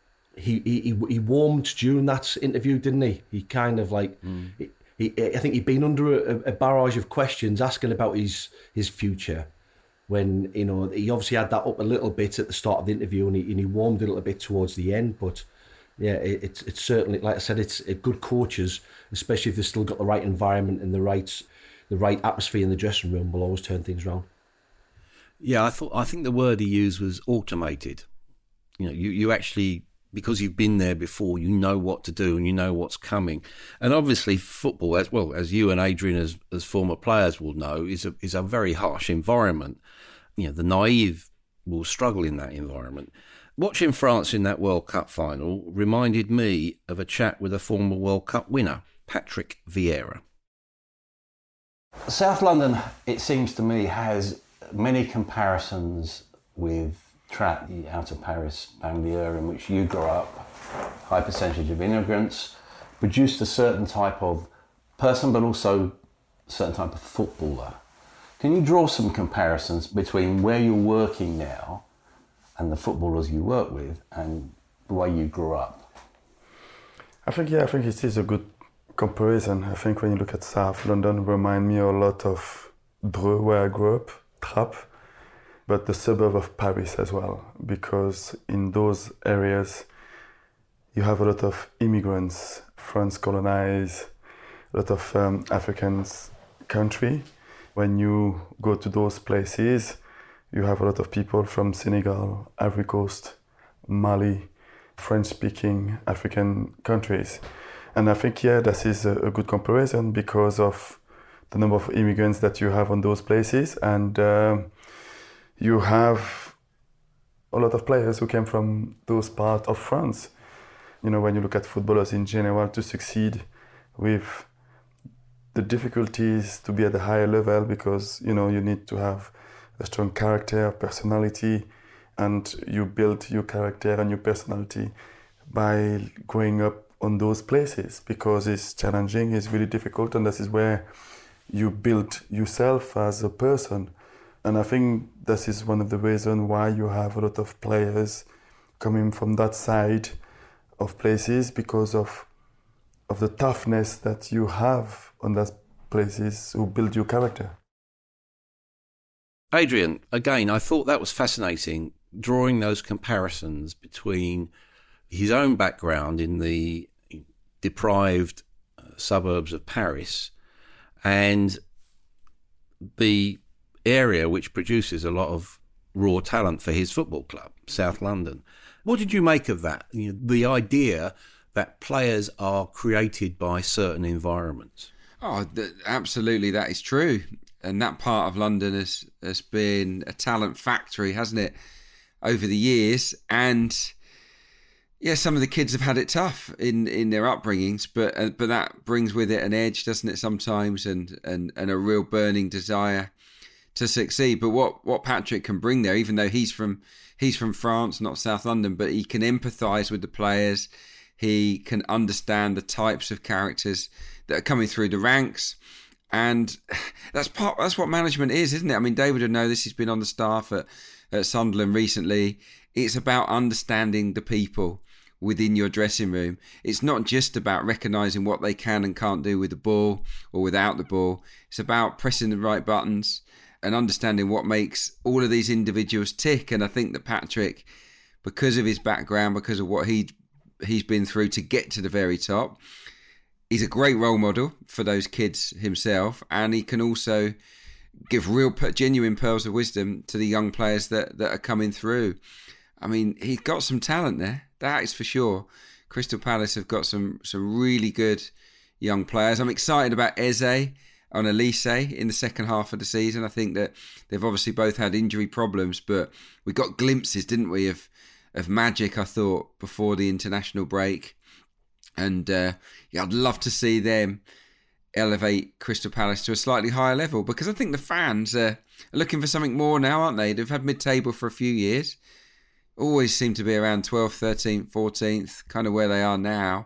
he he warmed during that interview, didn't he? He kind of like, mm. he, he, I think he'd been under a, a barrage of questions asking about his his future. When, you know, he obviously had that up a little bit at the start of the interview, and he, and he warmed a little bit towards the end. But yeah, it, it's it's certainly, like I said, it's a good coaches, especially if they've still got the right environment and the right the right atmosphere in the dressing room, will always turn things around. Yeah, I thought I think the word he used was automated. You know, you, you actually, because you've been there before, you know what to do and you know what's coming. And obviously football, as well as you and Adrian as, as former players will know, is a, is a very harsh environment. You know, the naive will struggle in that environment. Watching France in that World Cup final reminded me of a chat with a former World Cup winner, Patrick Vieira. South London, it seems to me, has many comparisons with Trappes, the outer Paris banlieue in which you grew up. High percentage of immigrants, produced a certain type of person, but also a certain type of footballer. Can you draw some comparisons between where you're working now and the footballers you work with and the way you grew up? I think, yeah, I think it is a good comparison. I think when you look at South London, remind me a lot of Dreux, where I grew up, Trappes, but the suburb of Paris as well, because in those areas you have a lot of immigrants. France colonized a lot of um, Africans country. When you go to those places, you have a lot of people from Senegal, Ivory Coast, Mali, French-speaking African countries. And I think, yeah, this is a, a good comparison because of the number of immigrants that you have on those places. And um, you have a lot of players who came from those parts of France. You know, when you look at footballers in general, to succeed with the difficulties to be at a higher level, because, you know, you need to have a strong character, personality, and you build your character and your personality by growing up on those places, because it's challenging, it's really difficult, and this is where you build yourself as a person. And I think this is one of the reasons why you have a lot of players coming from that side of places, because of of the toughness that you have on those places who build your character. Adrian, again, I thought that was fascinating, drawing those comparisons between his own background in the deprived suburbs of Paris and the area which produces a lot of raw talent for his football club. South London. What did you make of that? You know, the idea that players are created by certain environments. Oh, th- absolutely, that is true. And that part of London has, has been a talent factory, hasn't it, over the years? And yeah, some of the kids have had it tough in, in their upbringings, but uh, but that brings with it an edge, doesn't it, sometimes, and, and, and a real burning desire to succeed. But what, what Patrick can bring there, even though he's from he's from France, not South London, but he can empathise with the players. He can understand the types of characters that are coming through the ranks. And that's part. That's what management is, isn't it? I mean, David would know this. He's been on the staff at, at Sunderland recently. It's about understanding the people within your dressing room. It's not just about recognising what they can and can't do with the ball or without the ball. It's about pressing the right buttons and understanding what makes all of these individuals tick. And I think that Patrick, because of his background, because of what he he's been through to get to the very top, he's a great role model for those kids himself, and he can also give real, genuine pearls of wisdom to the young players that, that are coming through. I mean, he's got some talent there, that is for sure. Crystal Palace have got some some really good young players. I'm excited about Eze and Elise in the second half of the season. I think that they've obviously both had injury problems, but we got glimpses, didn't we, of of magic, I thought, before the international break. And uh, yeah, I'd love to see them elevate Crystal Palace to a slightly higher level, because I think the fans uh, are looking for something more now, aren't they? They've had mid-table for a few years. Always seem to be around twelfth, thirteenth, fourteenth, kind of where they are now.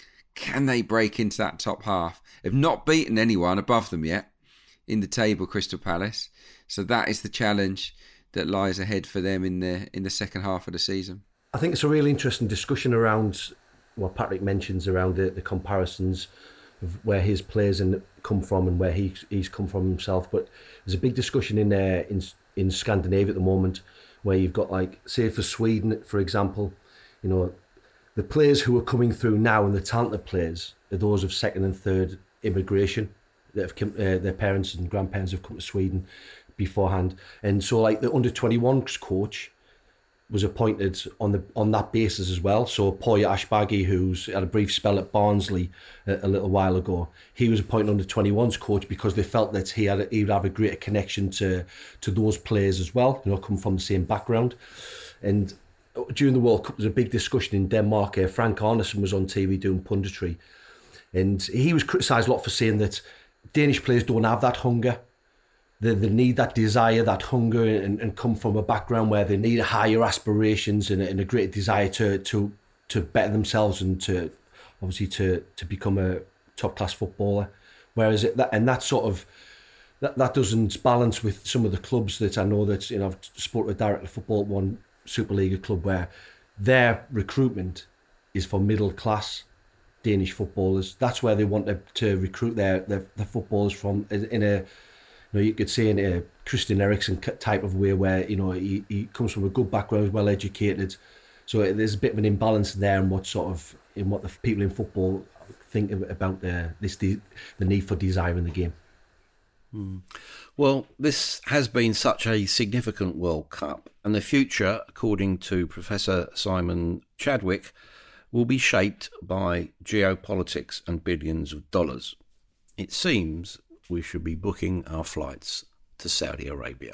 Can they break into that top half? They've not beaten anyone above them yet in the table, Crystal Palace. So that is the challenge that lies ahead for them in the in the second half of the season. I think it's a really interesting discussion around what Patrick mentions around the, the comparisons of where his players in, come from and where he, he's come from himself. But there's a big discussion in there in in Scandinavia at the moment, where you've got, like, say for Sweden, for example, you know, the players who are coming through now and the talented players are those of second and third immigration that have come, uh, their parents and grandparents have come to Sweden beforehand. And so, like, the under twenty-ones coach was appointed on the on that basis as well. So Poya Ashbagi, who's had a brief spell at Barnsley a, a little while ago, he was appointed under twenty-ones coach because they felt that he had a, he would have a greater connection to to those players as well, you know, come from the same background. And during the World Cup, there was a big discussion in Denmark. Uh, Frank Arnesen was on T V doing punditry, and he was criticised a lot for saying that Danish players don't have that hunger. They, they need that desire, that hunger, and, and come from a background where they need higher aspirations and, and a great desire to to to better themselves and to obviously to to become a top class footballer. Whereas it, that and that sort of that, that doesn't balance with some of the clubs that I know that, you know, I've spoken with Director of Football at one Superliga club where their recruitment is for middle class Danish footballers. That's where they want to, to recruit their, their their footballers from, in a, you know, you could say in a Christian Eriksen type of way, where, you know, he, he comes from a good background, well educated. So there's a bit of an imbalance there in what sort of in what the people in football think about the this the, the need for desire in the game. Mm. Well, this has been such a significant World Cup, and the future, according to Professor Simon Chadwick, will be shaped by geopolitics and billions of dollars. It seems we should be booking our flights to Saudi Arabia.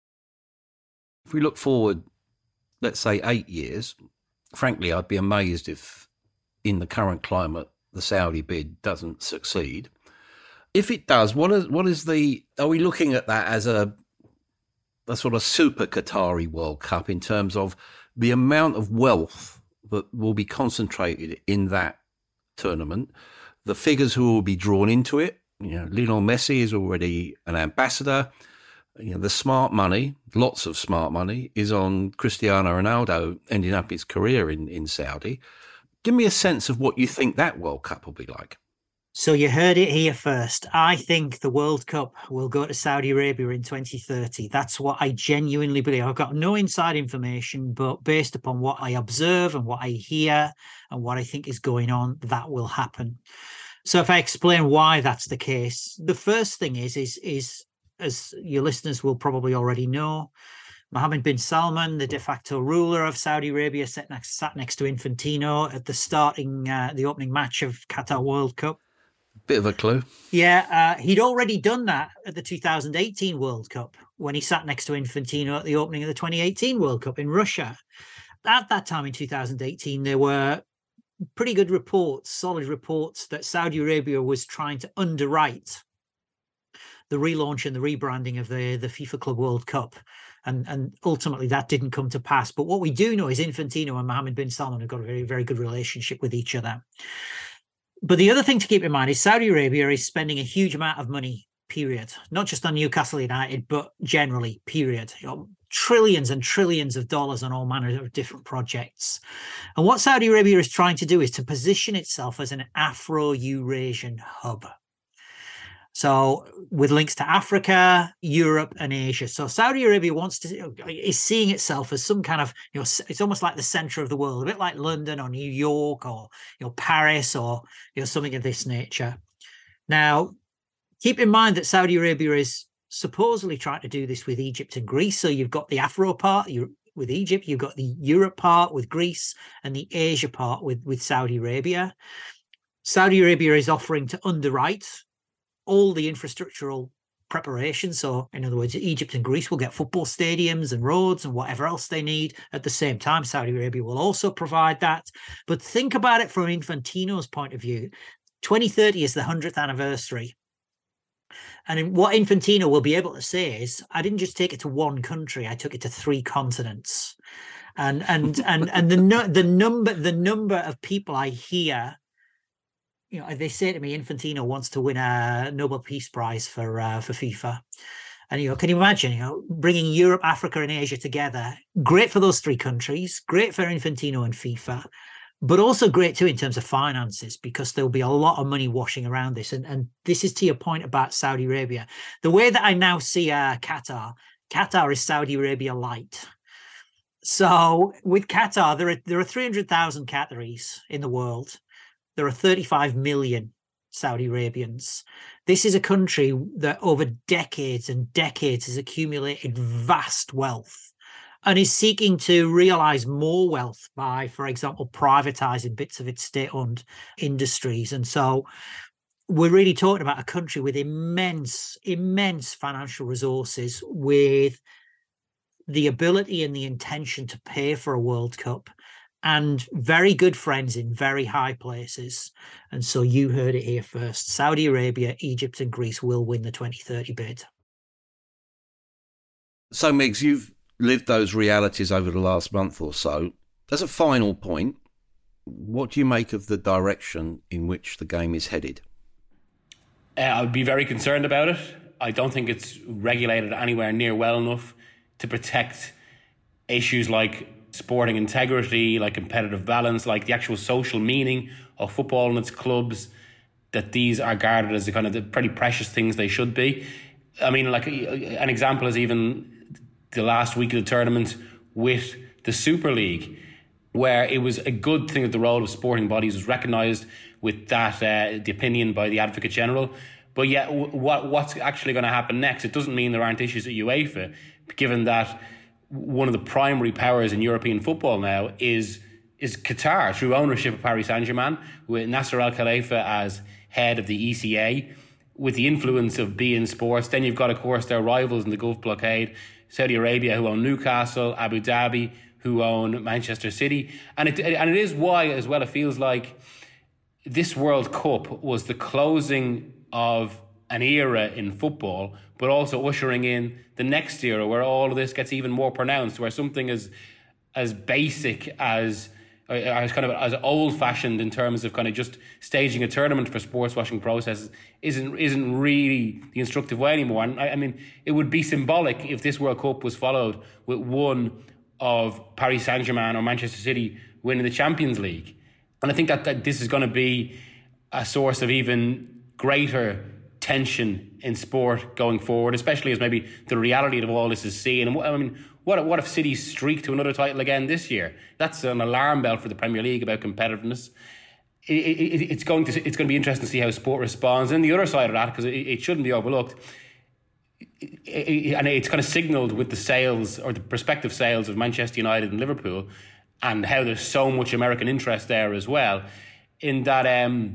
If we look forward, let's say eight years, frankly, I'd be amazed if in the current climate the Saudi bid doesn't succeed. If it does, what is what is the? Are we looking at that as a a sort of super Qatari World Cup in terms of the amount of wealth that will be concentrated in that tournament, the figures who will be drawn into it? You know, Lionel Messi is already an ambassador. You know, the smart money, lots of smart money, is on Cristiano Ronaldo ending up his career in, in Saudi. Give me a sense of what you think that World Cup will be like. So you heard it here first. I think the World Cup will go to Saudi Arabia in twenty thirty. That's what I genuinely believe. I've got no inside information, but based upon what I observe and what I hear and what I think is going on, that will happen. So if I explain why that's the case, the first thing is, is, is as your listeners will probably already know, Mohammed bin Salman, the de facto ruler of Saudi Arabia, sat next, sat next to Infantino at the starting, uh, the opening match of Qatar World Cup. Bit of a clue. Yeah, uh, he'd already done that at the two thousand eighteen World Cup when he sat next to Infantino at the opening of the twenty eighteen World Cup in Russia. At that time in two thousand eighteen, there were pretty good reports, solid reports that Saudi Arabia was trying to underwrite the relaunch and the rebranding of the, the FIFA Club World Cup. And, and ultimately that didn't come to pass. But what we do know is Infantino and Mohammed bin Salman have got a very, very good relationship with each other. But the other thing to keep in mind is Saudi Arabia is spending a huge amount of money, period. Not just on Newcastle United, but generally, period. You know, trillions and trillions of dollars on all manner of different projects. And what Saudi Arabia is trying to do is to position itself as an Afro-Eurasian hub. So with links to Africa, Europe, and Asia. So Saudi Arabia wants to is seeing itself as some kind of, you know, it's almost like the center of the world, a bit like London or New York or, you know, Paris or, you know, something of this nature. Now, keep in mind that Saudi Arabia is supposedly trying to do this with Egypt and Greece. So you've got the Afro part with Egypt, you've got the Europe part with Greece, and the Asia part with, with Saudi Arabia. Saudi Arabia is offering to underwrite all the infrastructural preparation. So in other words, Egypt and Greece will get football stadiums and roads and whatever else they need. At the same time, Saudi Arabia will also provide that. But think about it from Infantino's point of view. twenty thirty is the hundredth anniversary. And what Infantino will be able to say is, I didn't just take it to one country, I took it to three continents. And and and and the the number the number of people I hear, you know, they say to me, Infantino wants to win a Nobel Peace Prize for uh, for FIFA. And, you know, can you imagine, you know, bringing Europe, Africa and Asia together? Great for those three countries, great for Infantino and FIFA, but also great too in terms of finances, because there'll be a lot of money washing around this. And, and this is to your point about Saudi Arabia. The way that I now see uh, Qatar, Qatar is Saudi Arabia light. So with Qatar, there are, there are three hundred thousand Qataris in the world. There are thirty-five million Saudi Arabians. This is a country that over decades and decades has accumulated vast wealth and is seeking to realize more wealth by, for example, privatizing bits of its state-owned industries. And so we're really talking about a country with immense, immense financial resources, with the ability and the intention to pay for a World Cup, and very good friends in very high places. And so you heard it here first. Saudi Arabia, Egypt and Greece will win the twenty thirty bid. So, Miggs, you've lived those realities over the last month or so. As a final point, what do you make of the direction in which the game is headed? Uh, I would be very concerned about it. I don't think it's regulated anywhere near well enough to protect issues like sporting integrity, like competitive balance, like the actual social meaning of football and its clubs, that these are guarded as the kind of the pretty precious things they should be. I mean, like an example is even the last week of the tournament with the Super League, where it was a good thing that the role of sporting bodies was recognised with that, uh, the opinion by the Advocate General. But yet, what what's actually going to happen next? It doesn't mean there aren't issues at UEFA, given that one of the primary powers in European football now is is Qatar, through ownership of Paris Saint-Germain, with Nasser Al-Khelaifi as head of the E C A, with the influence of beIN Sports. Then you've got, of course, their rivals in the Gulf blockade, Saudi Arabia, who own Newcastle, Abu Dhabi, who own Manchester City. And it, and it is why, as well, it feels like this World Cup was the closing of an era in football, but also ushering in the next era where all of this gets even more pronounced, where something as as basic as as kind of as old-fashioned in terms of kind of just staging a tournament for sports washing processes isn't isn't really the instructive way anymore. And I, I mean, it would be symbolic if this World Cup was followed with one of Paris Saint-Germain or Manchester City winning the Champions League. And I think that, that this is going to be a source of even greater tension in sport going forward, especially as maybe the reality of all this is seen. And I mean, what what if City streak to another title again this year? That's an alarm bell for the Premier League about competitiveness. It, it, it's going to it's going to be interesting to see how sport responds. And the other side of that, because it, it shouldn't be overlooked, and it's kind of signalled with the sales or the prospective sales of Manchester United and Liverpool, and how there's so much American interest there as well, in that, um,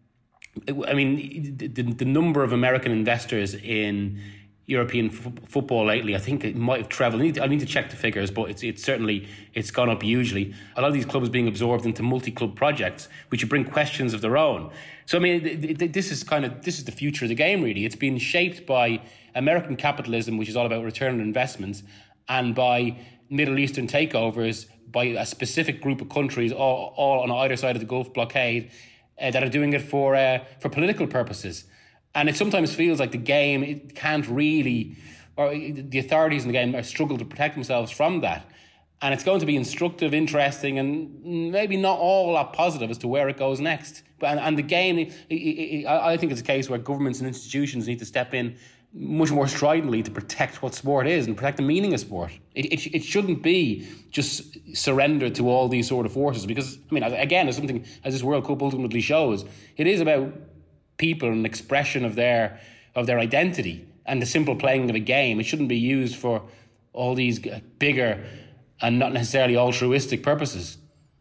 I mean, the, the number of American investors in European f- football lately, I think it might have travelled. I need, to, I need to check the figures, but it's it's certainly, it's gone up hugely. A lot of these clubs being absorbed into multi-club projects, which bring questions of their own. So, I mean, th- th- this is kind of, this is the future of the game, really. It's been shaped by American capitalism, which is all about return on investments, and by Middle Eastern takeovers by a specific group of countries, all, all on either side of the Gulf blockade, uh, that are doing it for uh, for political purposes. And it sometimes feels like the game it can't really, or the authorities in the game are struggle to protect themselves from that. And it's going to be instructive, interesting, and maybe not all that positive as to where it goes next. But and, and the game, it, it, it, I think it's a case where governments and institutions need to step in much more stridently to protect what sport is and protect the meaning of sport. It, it, it shouldn't be just surrender to all these sort of forces, because, I mean, again, as something as this World Cup ultimately shows, it is about people and expression of their of their identity and the simple playing of a game. It shouldn't be used for all these bigger and not necessarily altruistic purposes.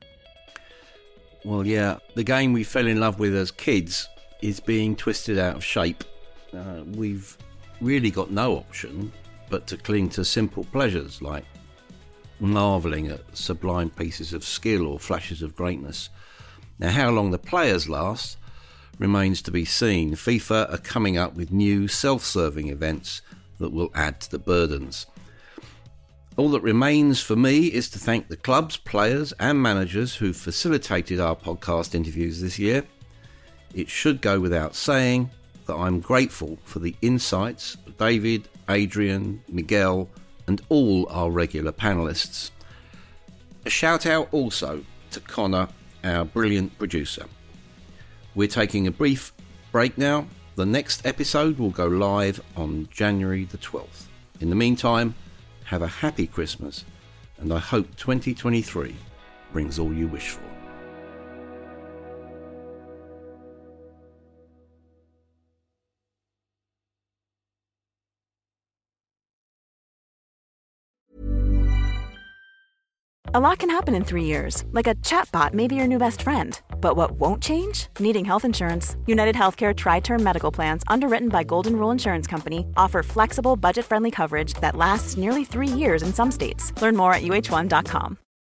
Well, yeah, the game we fell in love with as kids is being twisted out of shape. Uh, we've really got no option but to cling to simple pleasures like marvelling at sublime pieces of skill or flashes of greatness. Now, how long the players last remains to be seen. FIFA are coming up with new self-serving events that will add to the burdens. All that remains for me is to thank the clubs, players and managers who facilitated our podcast interviews this year. It should go without saying that I'm grateful for the insights of David, Adrian, Miguel and all our regular panellists. A shout out also to Connor, our brilliant producer. We're taking a brief break now. The next episode will go live on January the twelfth. In the meantime, have a happy Christmas, and I hope twenty twenty-three brings all you wish for. A lot can happen in three years, like a chatbot may be your new best friend. But what won't change? Needing health insurance. United Healthcare Tri-Term Medical Plans, underwritten by Golden Rule Insurance Company, offer flexible, budget-friendly coverage that lasts nearly three years in some states. Learn more at U H one dot com.